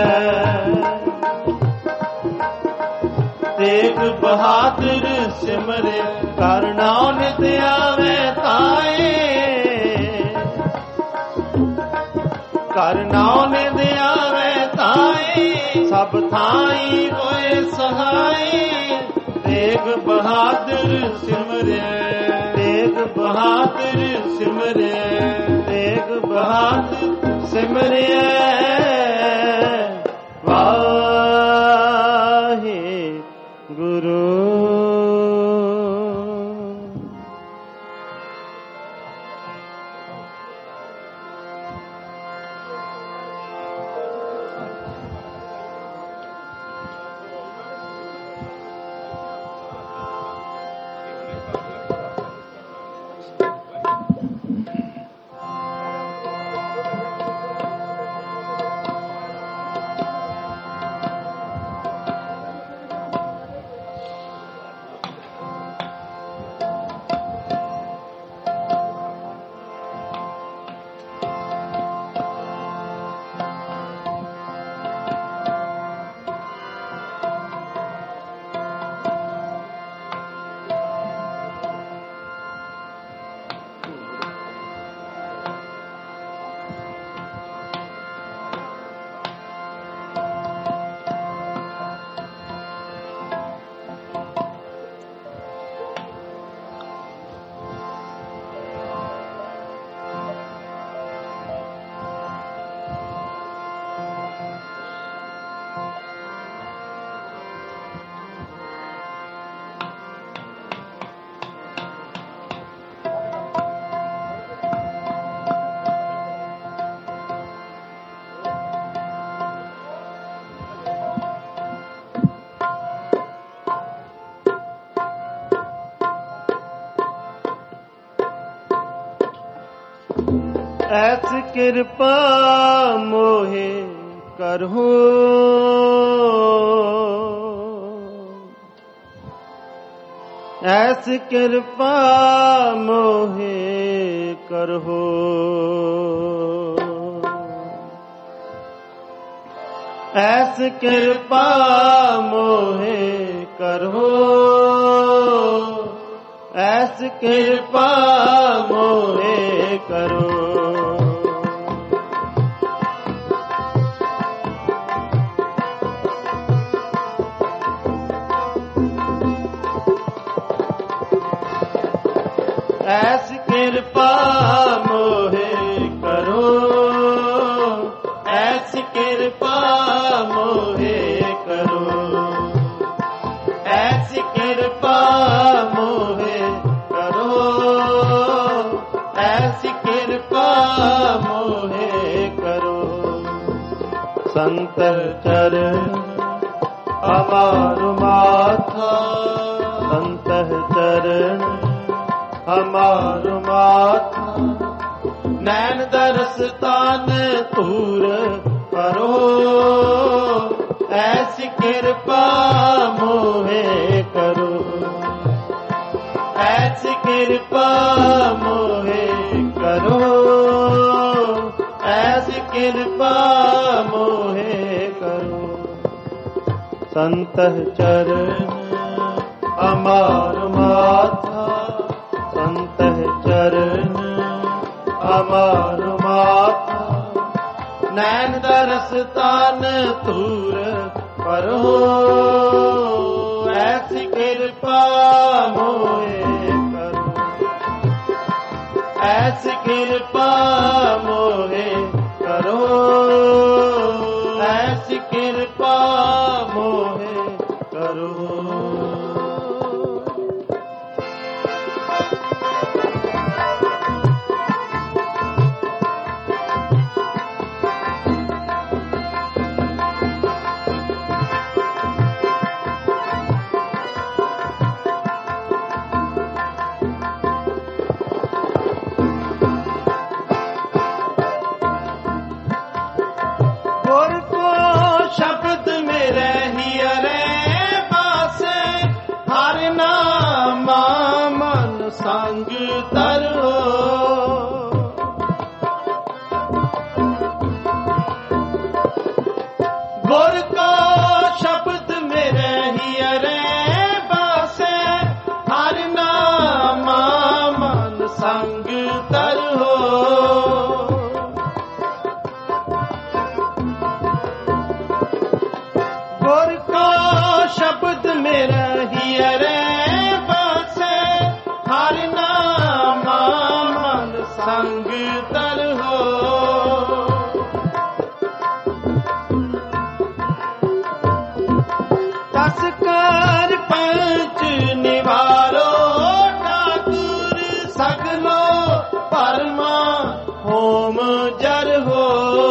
A: ਤੇਗ ਬਹਾਦਰ ਸਿਮਰਿਆ। ਕਰਨਾ ਨਿਤ ਆਵੇ ਤਾਏ, ਕਰਨਾ ਨਿਤ ਆਵੇ ਤਾਏ। ਸਭ ਥਾਈ ਹੋਏ ਸਹਾਈ, ਤੇਗ ਬਹਾਦਰ ਸਿਮਰਿਆ, ਤੇਗ ਬਹਾਦਰ ਸਿਮਰਿਆ, ਤੇਗ ਬਹਾਦਰ ਸਿਮਰਿਆ। ਐਸ ਕਿਰਪਾ ਮੋਹਿ ਕਰਹੁ ਐਸ ਕਿਰਪਾ ਮੋਹਿ ਕਰਹੁ ਐਸ ਕਿਰਪਾ ਮੋਹਿ ਕਰਹੁ ਐਸ ਕਿਰਪਾ ਮੋਹਿ ਕਰਹੁ ਐਸ ਕਿਰਪਾ ਮੋਹਿ ਕਰੋ ਐਸ ਕਿਰਪਾ ਮੋਹਿ ਕਰੋ ਐਸ ਕਿਰਪਾ ਮੋਹਿ ਕਰੋ ਐਸ ਕਿਰਪਾ ਮੋਹਿ ਕਰੋ ਸੰਤ ਚਰਨ ਹਮਾਰ ਮਾਥਾ ਸੰਤ ਚਰਨ ਹਮਾਰ ਮਾਥਾ ਨੈਣ ਦਰਸ ਤਾਨ ਧੂਰ ਕਰੋ ਐਸੀ ਕਿਰਪਾ ਮੋਹਿ ਕਰੋ ਐਸੀ ਕਿਰਪਾ ਮੋਹਿ ਕਰੋ ਐਸੀ ਕਿਰਪਾ ਮੋਹਿ ਕਰੋ ਸੰਤ ਚਰਨ ਹਮਾਰ ਮਾਥਾ ਸੰਤ ਚਰਨ ਹਮਾਰ ਮਾਥਾ ਨੈਣ ਦਰਸ ਤਾਨ ਧੂਰ ਕਰੋ ਐਸੀ ਕਿਰਪਾ ਮੋਹਿ ਕਰੋ ਐਸੀ ਕਿਰਪਾ ਮੋਹਿ ਕਰੋ ਐਸੀ ਕਿਰਪਾ ਮੋਹਿ ਕਰੋ ਸੰਗ ਤਰੋ ਗੁਰ ਕੋ ਸ਼ਬਦ ਮੇਰੇ ਹੀਰੇ ਬਾਸੇ ਹਰਿ ਨਾਮ ਮਨ ਸੰਗ ਤਰੋ ਗੁਰ ਕੋ ਸ਼ਬਦ ਮੇਰੇ ਹੀਰੇ ਹਰਿ ਨਾਮ ਮਨ ਸੰਗ ਤਰੋ ਦਸ ਕਾਰ ਪੰਚ ਨਿਵਾਰੋ ਠਾਕੁਰ ਸਗਲੋ ਪਰਮਾ ਹੋਮ ਜਰ ਹੋ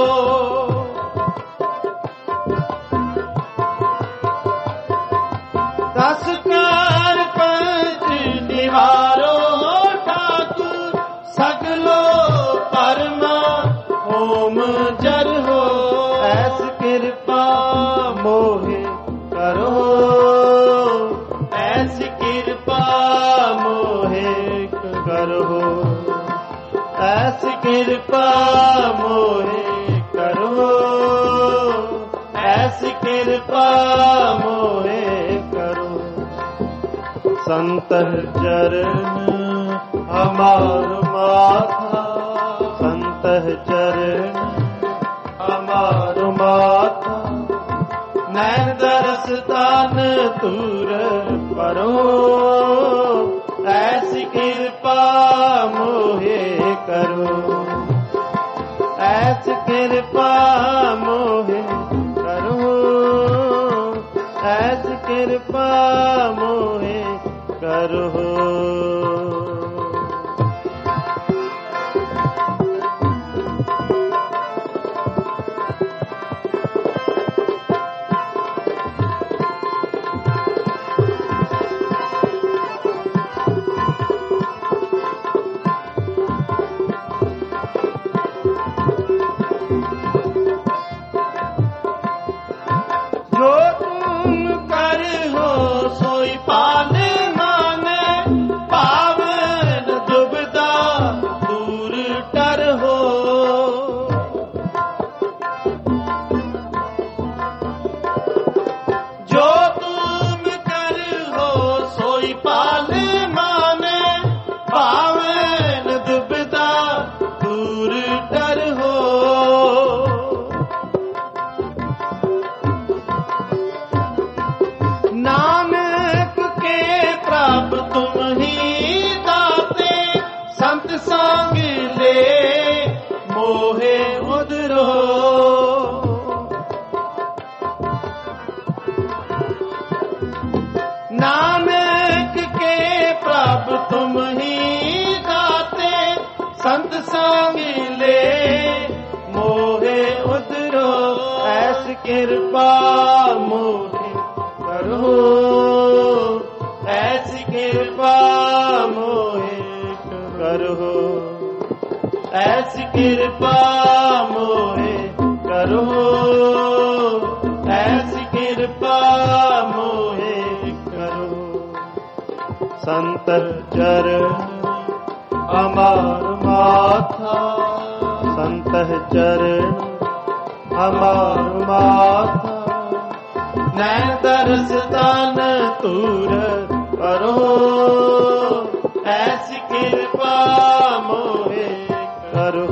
A: ਦਸ ਕਾਰ ਪੰਚ ਨਿਵਾਰੋ ਹੋਮ ਜਰ ਹੋ ਐਸ ਕਿਰਪਾ ਮੋਹਿ ਕਰੋ ਐਸ ਕਿਰਪਾ ਮੋਹਿ ਕਰੋ ਐਸ ਕਿਰਪਾ ਮੋਹਿ ਕਰੋ ਐਸ ਕਿਰਪਾ ਮੋਹਿ ਕਰੋ ਸੰਤ ਚਰਨ ਹਮਾਰ ਮਾਥਾ ਸੰਤ ਚਰਨ ਹਮਾਰ ਮਾਥਾ ਨੈਣ ਦਰਸ ਤਾਨ ਧੂਰ ਕਰੋ ਐਸੀ ਕਿਰਪਾ ਮੋਹਿ ਕਰੋ ਐਸੀ ਕਿਰਪਾ ਮੋਹਿ ਕਰੋ ਐਸੀ ਕਿਰਪਾ ਮੋਹਿ ਕਰੋ मिले मोहे उधरो ऐसी कृपा मोहे करो ऐसी कृपा मोहे करो ऐसी कृपा मोहे करो ऐसी कृपा मोहे करो संत चरण अमर माथा संत चरण अमर माथा नैन दर्श दान तूर करो ऐसी कृपा मोहे करो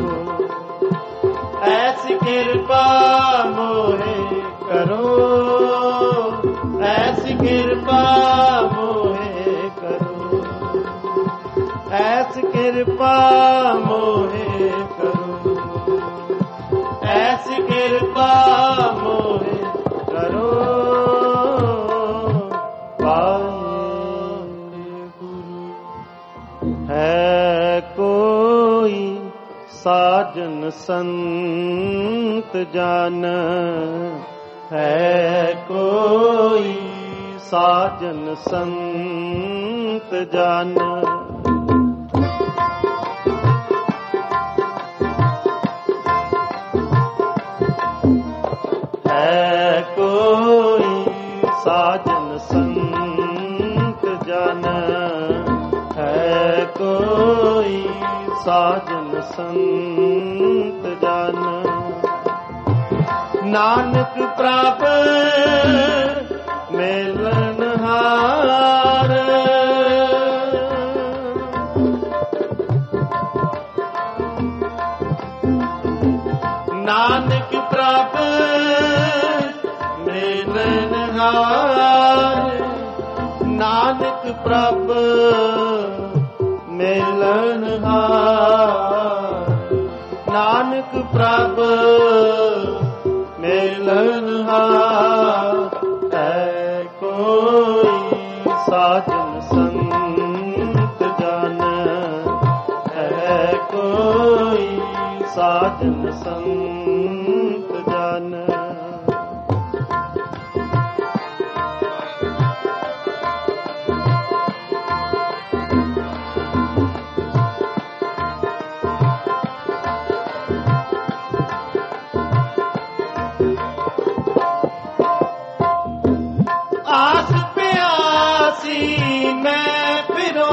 A: ऐसी कृपा मोहे करो ऐसी कृपा मोहे करो ऐसी कृपा मोहे करो ऐसी कृपा मोहे करो है कोई साजन संत जान है कोई साजन संत जान है कोई साजन संत जान है कोई साजन संत जान नानक प्राप मिलन हार नानक प्राप मिलन हार नानक प्राप मिलन हार नानक प्राप मिलन हार है कोई साजन संत जान है कोई साजन संत जान आस प्यासी मैं फिरो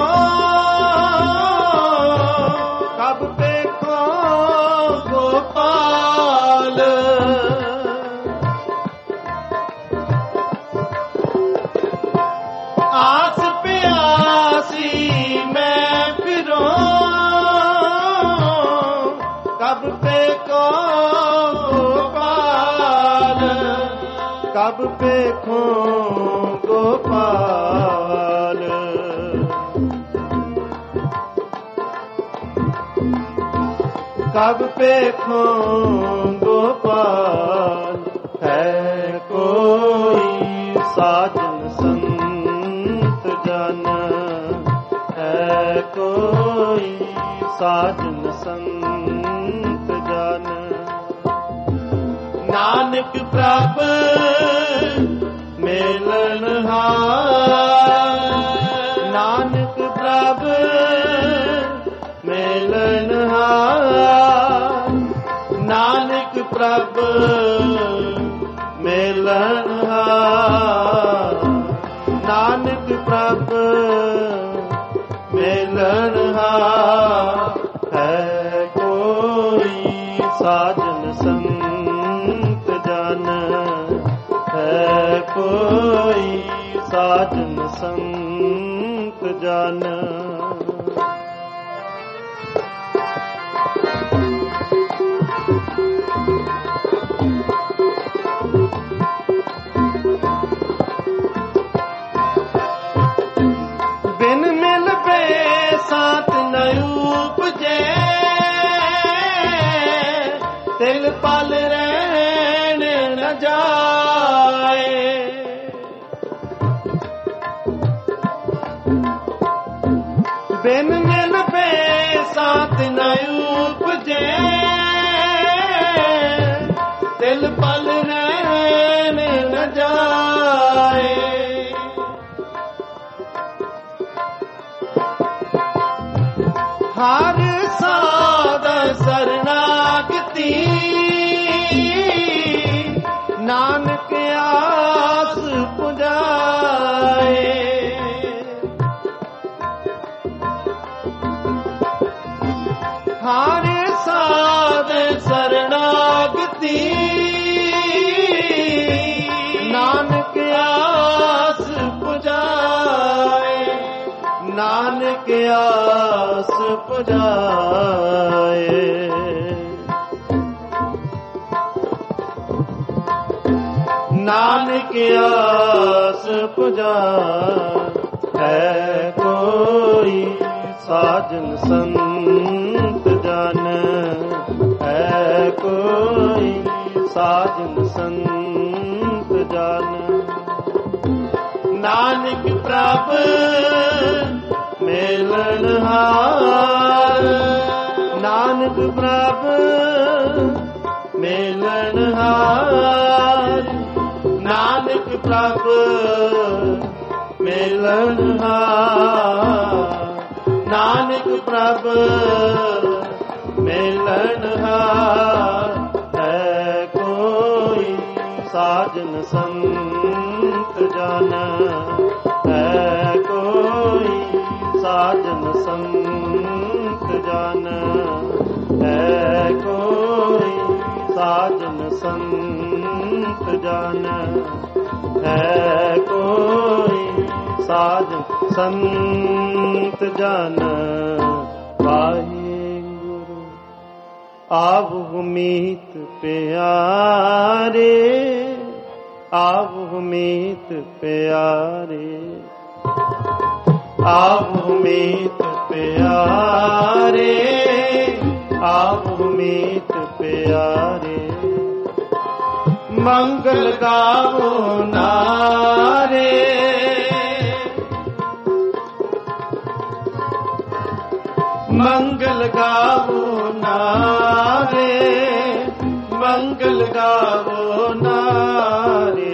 A: कब देखो गोपाल आस प्यासी मैं फिरो कब देखो गोपाल कब देखो गोपाल कब देखो गोपाल है कोई साजन संत जान है कोई साजन संत जान नानक प्रभ मिलन हार नानक प्रभ मिलन हार नानक प्रभ मिलन हार नानक प्रभ मिलन हार है कोई साजन संत जान है कोई साजन संत जान बिन मिल बे साथ न उपजे तिल पल रहन न जाए बिन मिल पे साथ न उपजे, तिल पल रहन न जाए। हर साध शरणागति नानक आस पुजाए। हर साध शरणागति नानक आस पुजाए। नानक आस पुजाए। नानक आस पुजाए। है कोई साजन संत जन, है कोई साजन संत जन। नानक प्रभु मिलन हार, नानक प्रभु मिलन हार। नानक प्रभु मिलन हार। नानक प्रभु मिलन हार। है कोई साजन संत जन, है कोई साजन संत जन। है कोई साजन संत जन, है कोई साजन संत जन। वाहिगुरु आवहु मीत प्यारे, आवहु मीत प्यारे। आवहु मीत प्यारे, आवहु मीत प्यारे। मंगल गावो नारे, मंगल गावो नारे। मंगल गावो नारे।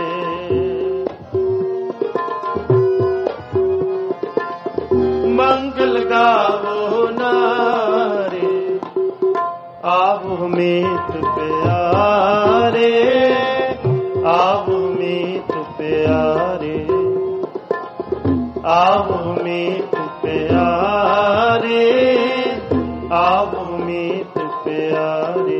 A: मंगल गावो नारे। आवो मीत प्यारे, आवो मीत प्यारे। आवो मीत प्यारे, आवो मीत प्यारे।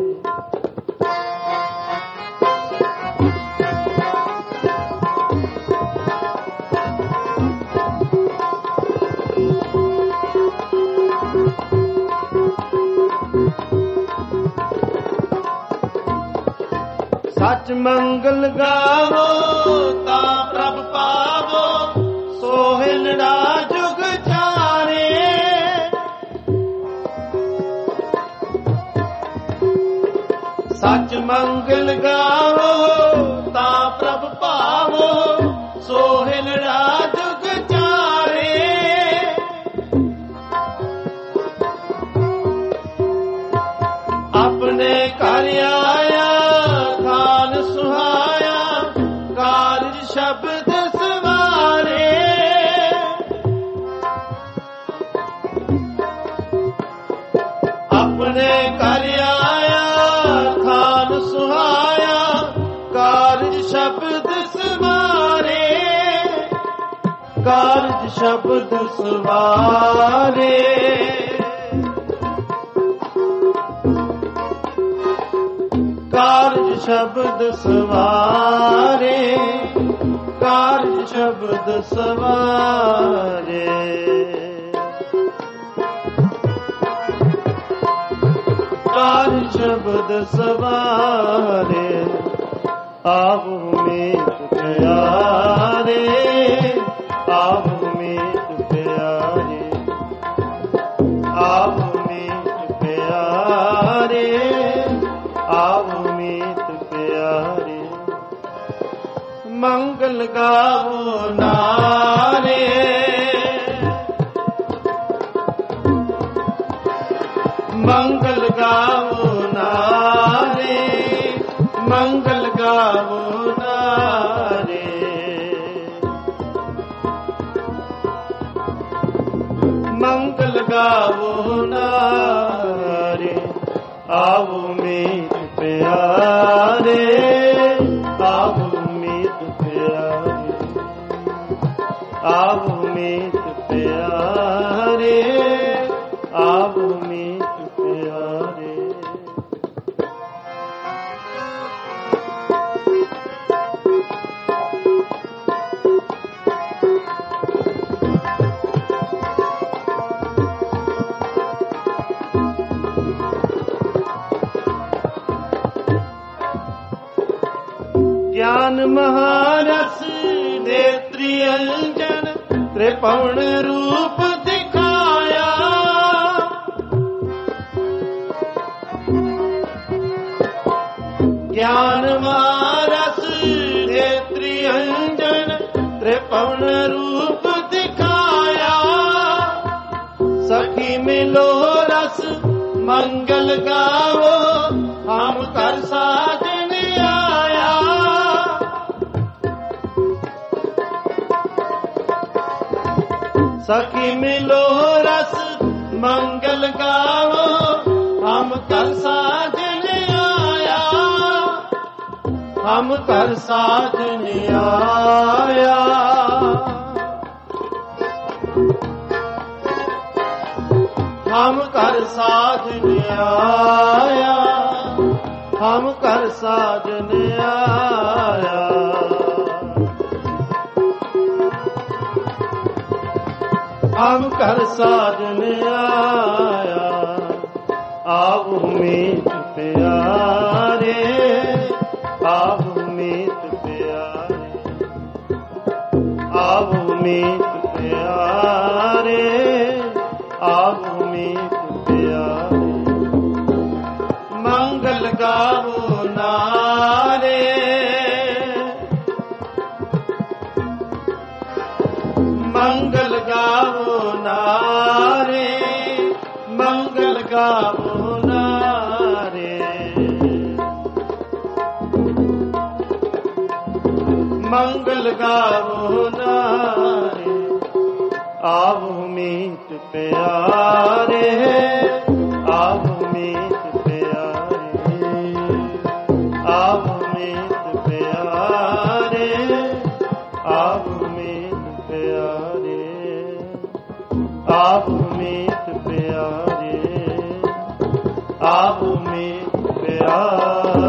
A: सच मंगल गावो ता प्रभ पावो, सोहिलड़ा जुग चारे। सच मंगल गावो ता प्रभ पावो, सोहिलड़ा जुग चारे। अपने घर आया खान सुहाया, कारज शब्द सवारे। अपने घर आया खान सुहाया, कारज शब्द सवारे। कारज शब्द सवारे। कारज शब्द सवारे। कारज शब्द सवारे। कारज शब्द सवारे। आवो मीत प्यारे, आवो मीत प्यारे। आवो मीत प्यारे, आवो मीत प्यारे। मंगल गावो नारे, मंगल गावो नारे, मंगल गावो नारे। मंगल गावो नारे, आओ मीत प्यारे, आओ मीत प्यारे, आओ मीत प्यारे, आओ मीत प्यारे। ज्ञान महारस नेत्री अंजन, त्रिभुवन रूप दिखाया। ज्ञान महारस नेत्री अंजन, त्रिभुवन रूप दिखाया। सखी मिलो रस मंगल गावो, हम कर साजन आया। सखी मिलो रस मंगल गावो, हम कर साजन आया। हम कर साजन आया। हम कर साजन आया। हम कर साजन आया। हम कर साजन आया। आओ मीत प्यारे, आओ मीत प्यारे, आओ मीत प्यारे, आओ मीत प्यारे। मंगल गावो नारे, मंगल गावो नारे, मंगल गावो नारे। मंगल गावो नारे, आओ मीत प्यारे, आओ मीत प्यारे, आओ मीत प्यारे, आओ मीत प्यारे, आओ मीत प्यारे, आओ मीत प्यारे।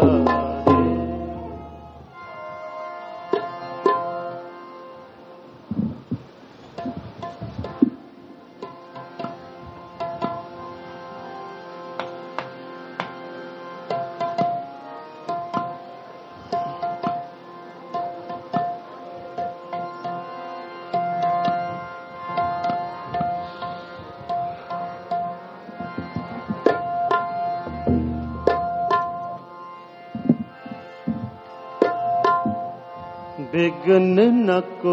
A: विघ्न न को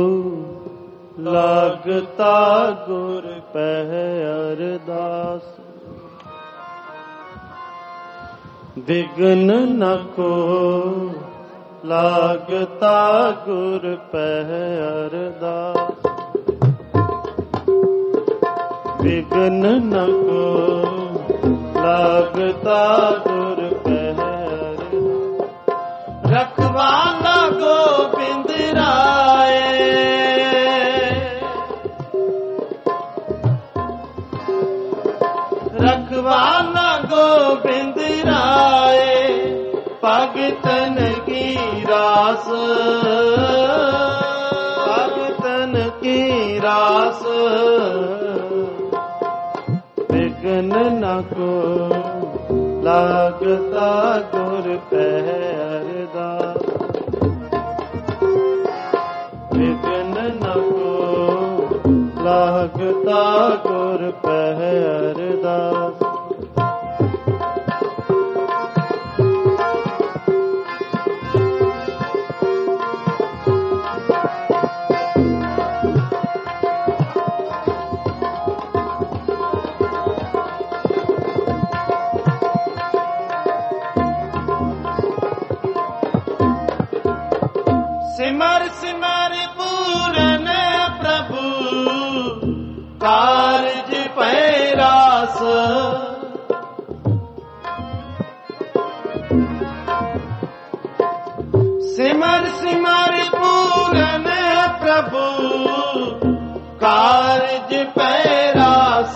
A: लागता गुर पह अरदास। विघ्न न को लागता गुर पह अरदास। विघ्न न को लागता गुर पह अरदास। रखवाला गोबिंद राय, रखवाला गोबिंद राय, भगतन की रास, भगतन की रास। विघ्न न को लागता गुर पह अरदास। विघ्न न को लागता गुर पह अरदास। सिमर सिमर पूरन प्रभु कारज पैरास। सिमर सिमर पूरन प्रभु कारज पैरास।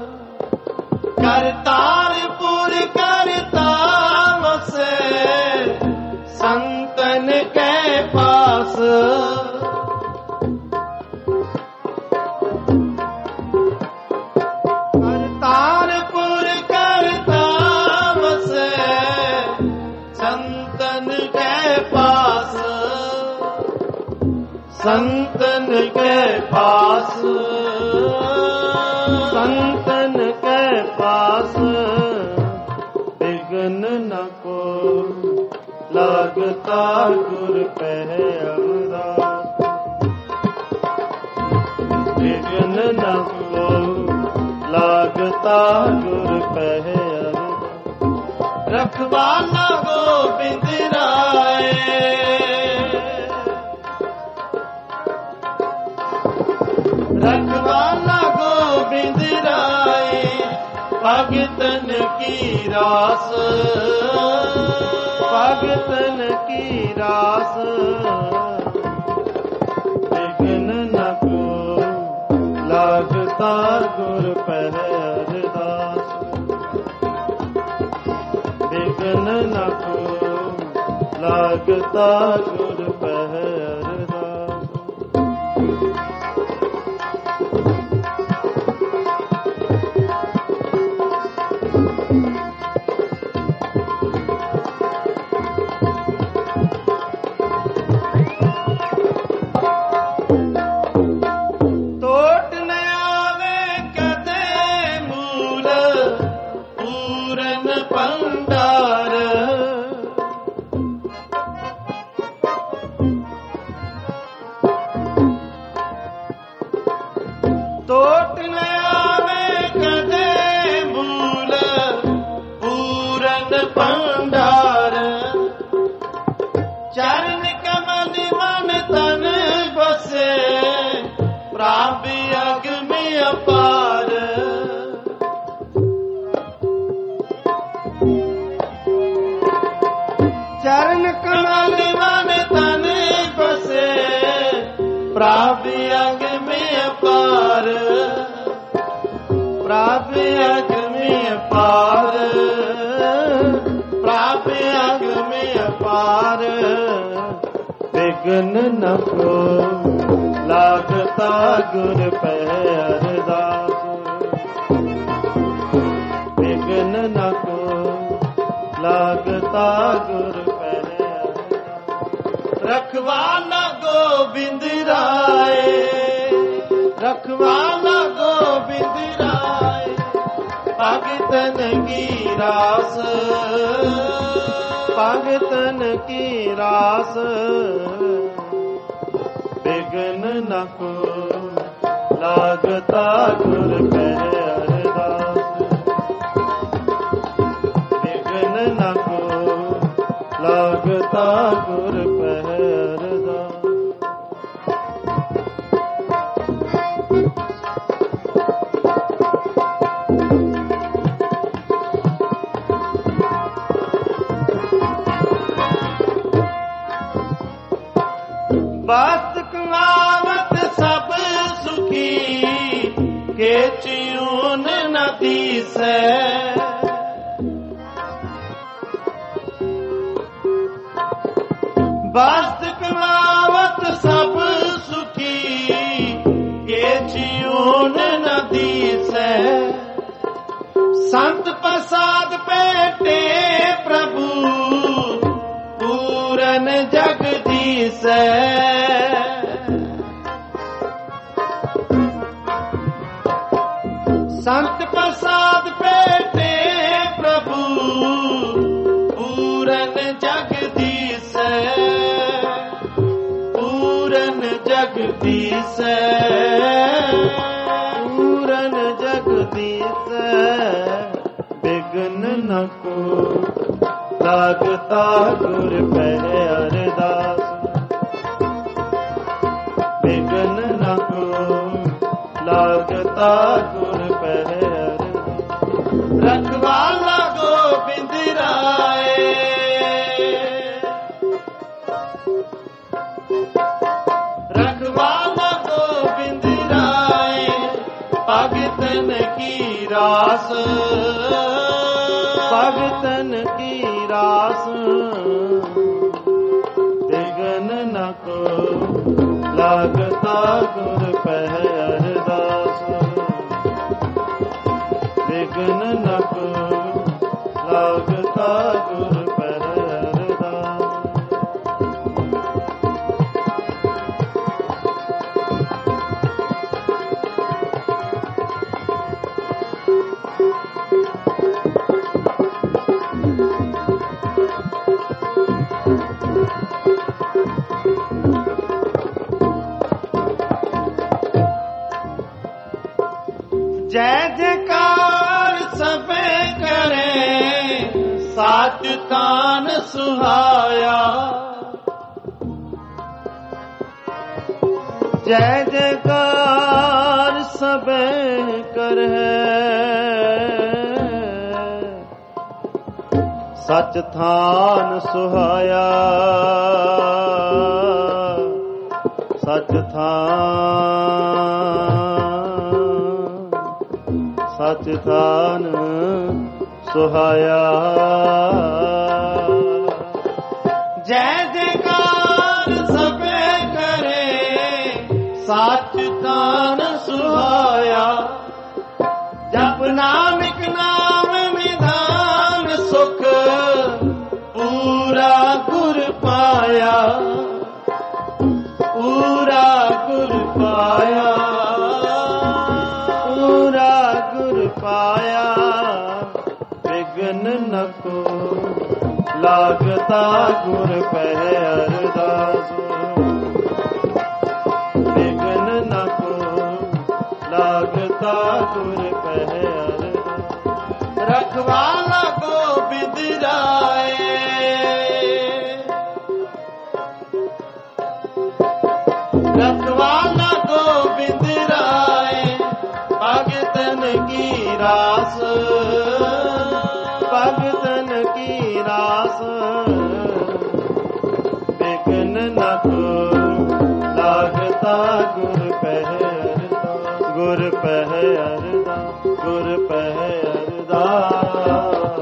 A: करतारपुर करताम से संतन के पास। करतारपुर करताम से संतन के पास। संतन के पास। संतन के पास विघ्न न को लगता गुर पे अवदास। विघ्न न को लगता गुर पे अवदास। रखवाला गोविंद राय रखवाला गोविंद राय भगतन की रास। भगतन की रास विघ्न न को लगता गुर पर अरदास। विघ्न न को लगता गुर पर अरदास। तोट न आवे कदे मूल पूरन भंडार। चरण कमल मन तन बसे प्राप्ति अग्नि अपार। चरण कमल मन तन बसे प्राप्ति अग्नि अपार। प्राप्ति अग्नि अपार। प्राप्ति अग्नि अपार। विघ्न न को लगता गुर पे अरदास। विघ्न न को लगता गुर पे अरदास। रखवाला गोविंद राय रखवाला गोविंद राय भगतन की रास। भगतन की रास विघ्न न को लगता गुर पे अरदास। विघ्न न को लगता गुर पे अरदास। बात कहावत सब सुखी के च्यून नदी से। बात कहावत सब सुखी के च्यून नदी से। संत प्रसाद पेटे प्रभु पूरन जगदीश। संत प्रसाद पेटे प्रभु पूरन जगदीश। पूरन जगदीश। पूरन जगदीश विघ्न न को लगता गुर पे अरदास। ਲਾਗਤਾ ਗੁਰ ਪਹਿ ਰਖਵਾਲਾ ਗੋਬਿੰਦ ਰਾਏ। ਰਖਵਾਲਾ ਗੋਬਿੰਦ ਰਾਏ ਭਗਤਨ ਕੀ ਰਾਸ, ਭਗਤਨ ਕੀ ਰਾਸ ਤਿਗਨ ਨ ਕੋ ਲਾਗਤਾ ਗੁਰ ਪਹਿ ਅਰਦਾਸ। ਤਿਗਨ ਨ ਕੋ ਲਾਗਤਾ ਗੁਰ ਪਹਿ ਅਰਦਾਸ। ਜੈ ਜੈਕਾਰ ਸਭੇ ਕਰੇ ਸਾਚ ਤਾਨ ਸੁਹਾਇਆ। ਜੈ ਜੈਕਾਰ ਸਭੇ ਕਰੇ ਸਚ ਥਾਨ ਸੁਹਾਇਆ। ਸਚ ਸਚ ਥਾਨ ਸੁਹਾਇਆ। ਜੈ ਜੈਕਾਰ ਸਭੇ ਕਰੇ ਸਚ ਥਾਨ ਸੁਹਾਇਆ। ਜਪ ਨਾਮ ਇਕ ਨਾਮ ਵਿਧਾਨ ਸੁਖ ਪੂਰਾ ਗੁਰ ਪਾਇਆ। ਪੂਰਾ ਗੁਰ ਪਾਇਆ। ਪਾਇਆ ਵਿਗਨ ਨ ਕੋ ਲਾਗਤਾ ਗੁਰ ਪਹਿ ਅਰਦਾਸ। ਵਿਗਨ ਨ ਕੋ ਲਾਗਤਾ ਗੁਰ ਪਹਿ ਅਰਦਾਸ। ਰਖਵਾਲਾ ਗੋਬਿੰਦ ਰਾਏ। ਰਖਵਾਲਾ ਗੋਬਿੰਦ ਰਾਏ ਭਗਤਨ ਕੀ ਰਾਸ। ਭਗਤਨ ਕੀ ਰਾਸ ਵਿਗਨ ਨ ਕੋ ਲਾਗਤਾ ਗੁਰ ਪਹਿ ਅਰਦਾਸ। ਗੁਰ ਪਹਿ ਅਰਦਾਸ। ਗੁਰ ਪਹਿ ਅਰਦਾਸ।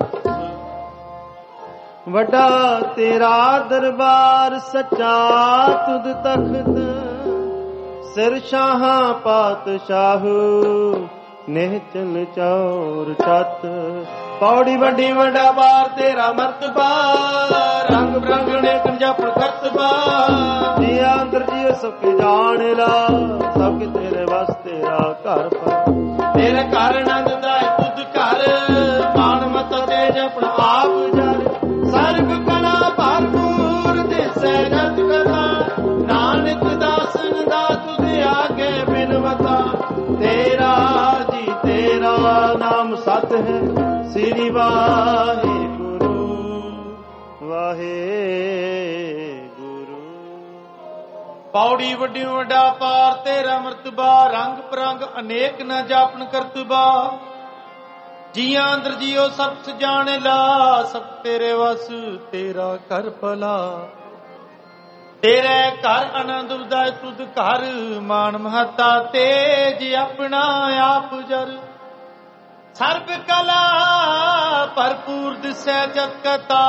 A: ਵੱਡਾ ਤੇਰਾ ਦਰਬਾਰ ਸੱਚਾ ਤੁਧ ਤਖਤ। ਸਿਰ ਸ਼ਾਹਾਂ ਪਾਤਸ਼ਾਹੂ ਨਿਹਚਲ ਚੌਰ ਛਤ। ਪੌੜੀ ਵੱਡੀ ਵੱਡਾ ਬਾਰ ਤੇਰਾ ਮਰਤਬਾ। ਰੰਗ ਬਰੰਗਣੇ ਕੰਜਪਣ ਕਰਤਬਾ। ਜੀ ਅੰਦਰ ਜੀ ਸੁਖ ਜਾਣ ਲਾ ਸਭ ਕਿ ਤੇਰੇ ਵਸ ਤੇਰਾ ਘਰ ਪਰ। ਤੇਰੇ ਘਰ ਆਨੰਦ ਦਾ ਤੁਧ ਘਰ ਮਾਨ ਮਤ ਤੇਜ ਆਪਣਾ ਆਪ ਜਰ। ਸਰਬ ਕਲਾ ਭਰਪੂਰ ਦਿਸੈ ਜਤ ਕਥਾ। ਨਾਨਕ ਦਾਸਨ ਦਾ ਤੁਧ ਆਗੇ ਬਿਨਵਤਾ। ਤੇਰਾ ਜੀ ਤੇਰਾ ਨਾਮ ਸਤ ਹੈ। ਸ੍ਰੀ ਵਾਹਿਗੁਰੂ ਵਾਹਿਗੁਰੂ। ਪੌੜੀ ਵੱਡੀ ਵੱਡਾ ਪਾਰ ਤੇਰਾ ਮਰਤਬਾ। ਰੰਗ ਪਰੰਗ ਅਨੇਕ ਨ ਜਾਪਨ ਕਰਤਬਾ। ਜੀਆਂ ਅੰਦਰ ਜੀਓ ਸਭ ਸਜਾਣ ਲਾ ਸਭ ਤੇਰੇ ਵਸ ਤੇਰਾ ਕਰ ਭਲਾ। ਤੇਰੇ ਘਰ ਆਨੰਦ ਉਦਾਇ ਤੁਧ ਘਰ ਮਾਨ ਮਹਤਾ ਤੇਜ ਆਪਣਾ ਆਪ ਜਰ। ਸਰਬ ਕਲਾ ਭਰਪੂਰ ਦਿਸੈ ਜਤ ਕਥਾ।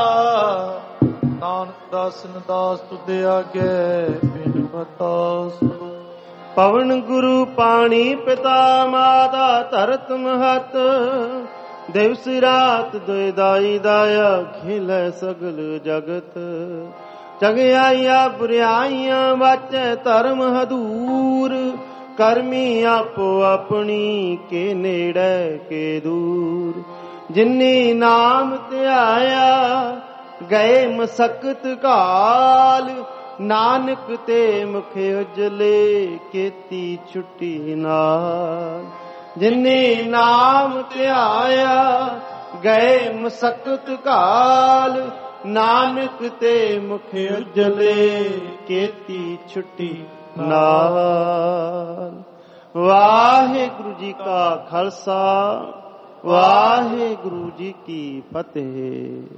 A: ਨਾਨਕ ਦਾਸਨ ਦਾਸ ਤੁਧ ਆਗੇ ਬਿਨ ਬਤਾਸ। ਪਵਨ ਗੁਰੂ ਪਾਣੀ ਪਿਤਾ ਮਾਤਾ ਧਰਤ ਮਹਤ। ਦਿਵਸ ਰਾਤ ਦੁਇ ਦਾਈ ਦਾਇਆ ਖਿਲੈ ਸਗਲ ਜਗਤ। ਚੰਗਿਆਈਆਂ ਬੁਰਿਆਈਆਂ ਵਾਚੈ ਧਰਮ ਹਦੂਰ। ਕਰਮੀ ਆਪੋ ਆਪਣੀ ਕੇ ਨੇੜੇ ਕੇ ਦੂਰ। ਜਿਨੀ ਨਾਮ ਧਿਆਇਆ ਗਏ ਮਸਕਤ ਘਾਲ। ਨਾਨਕ ਤੇ ਮੁਖ ਉਜਲੇ ਕੀਤੀ ਛੁੱਟੀ ਨਾਲ। ਜਿਨੇ ਨਾਮ ਧਿਆਇਆ ਗਏ ਮਸਕਤ ਘਾਲ। ਨਾਨਕ ਤੇ ਮੁਖ ਉਜਲੇ ਕੀਤੀ ਛੁੱਟੀ ਨਾਲ। ਵਾਹਿਗੁਰੂ ਵਾਹਿਗੁਰੂ ਜੀ ਕਾ ਖਾਲਸਾ, ਵਾਹਿਗੁਰੂ ਜੀ ਕੀ ਫਤਿਹ।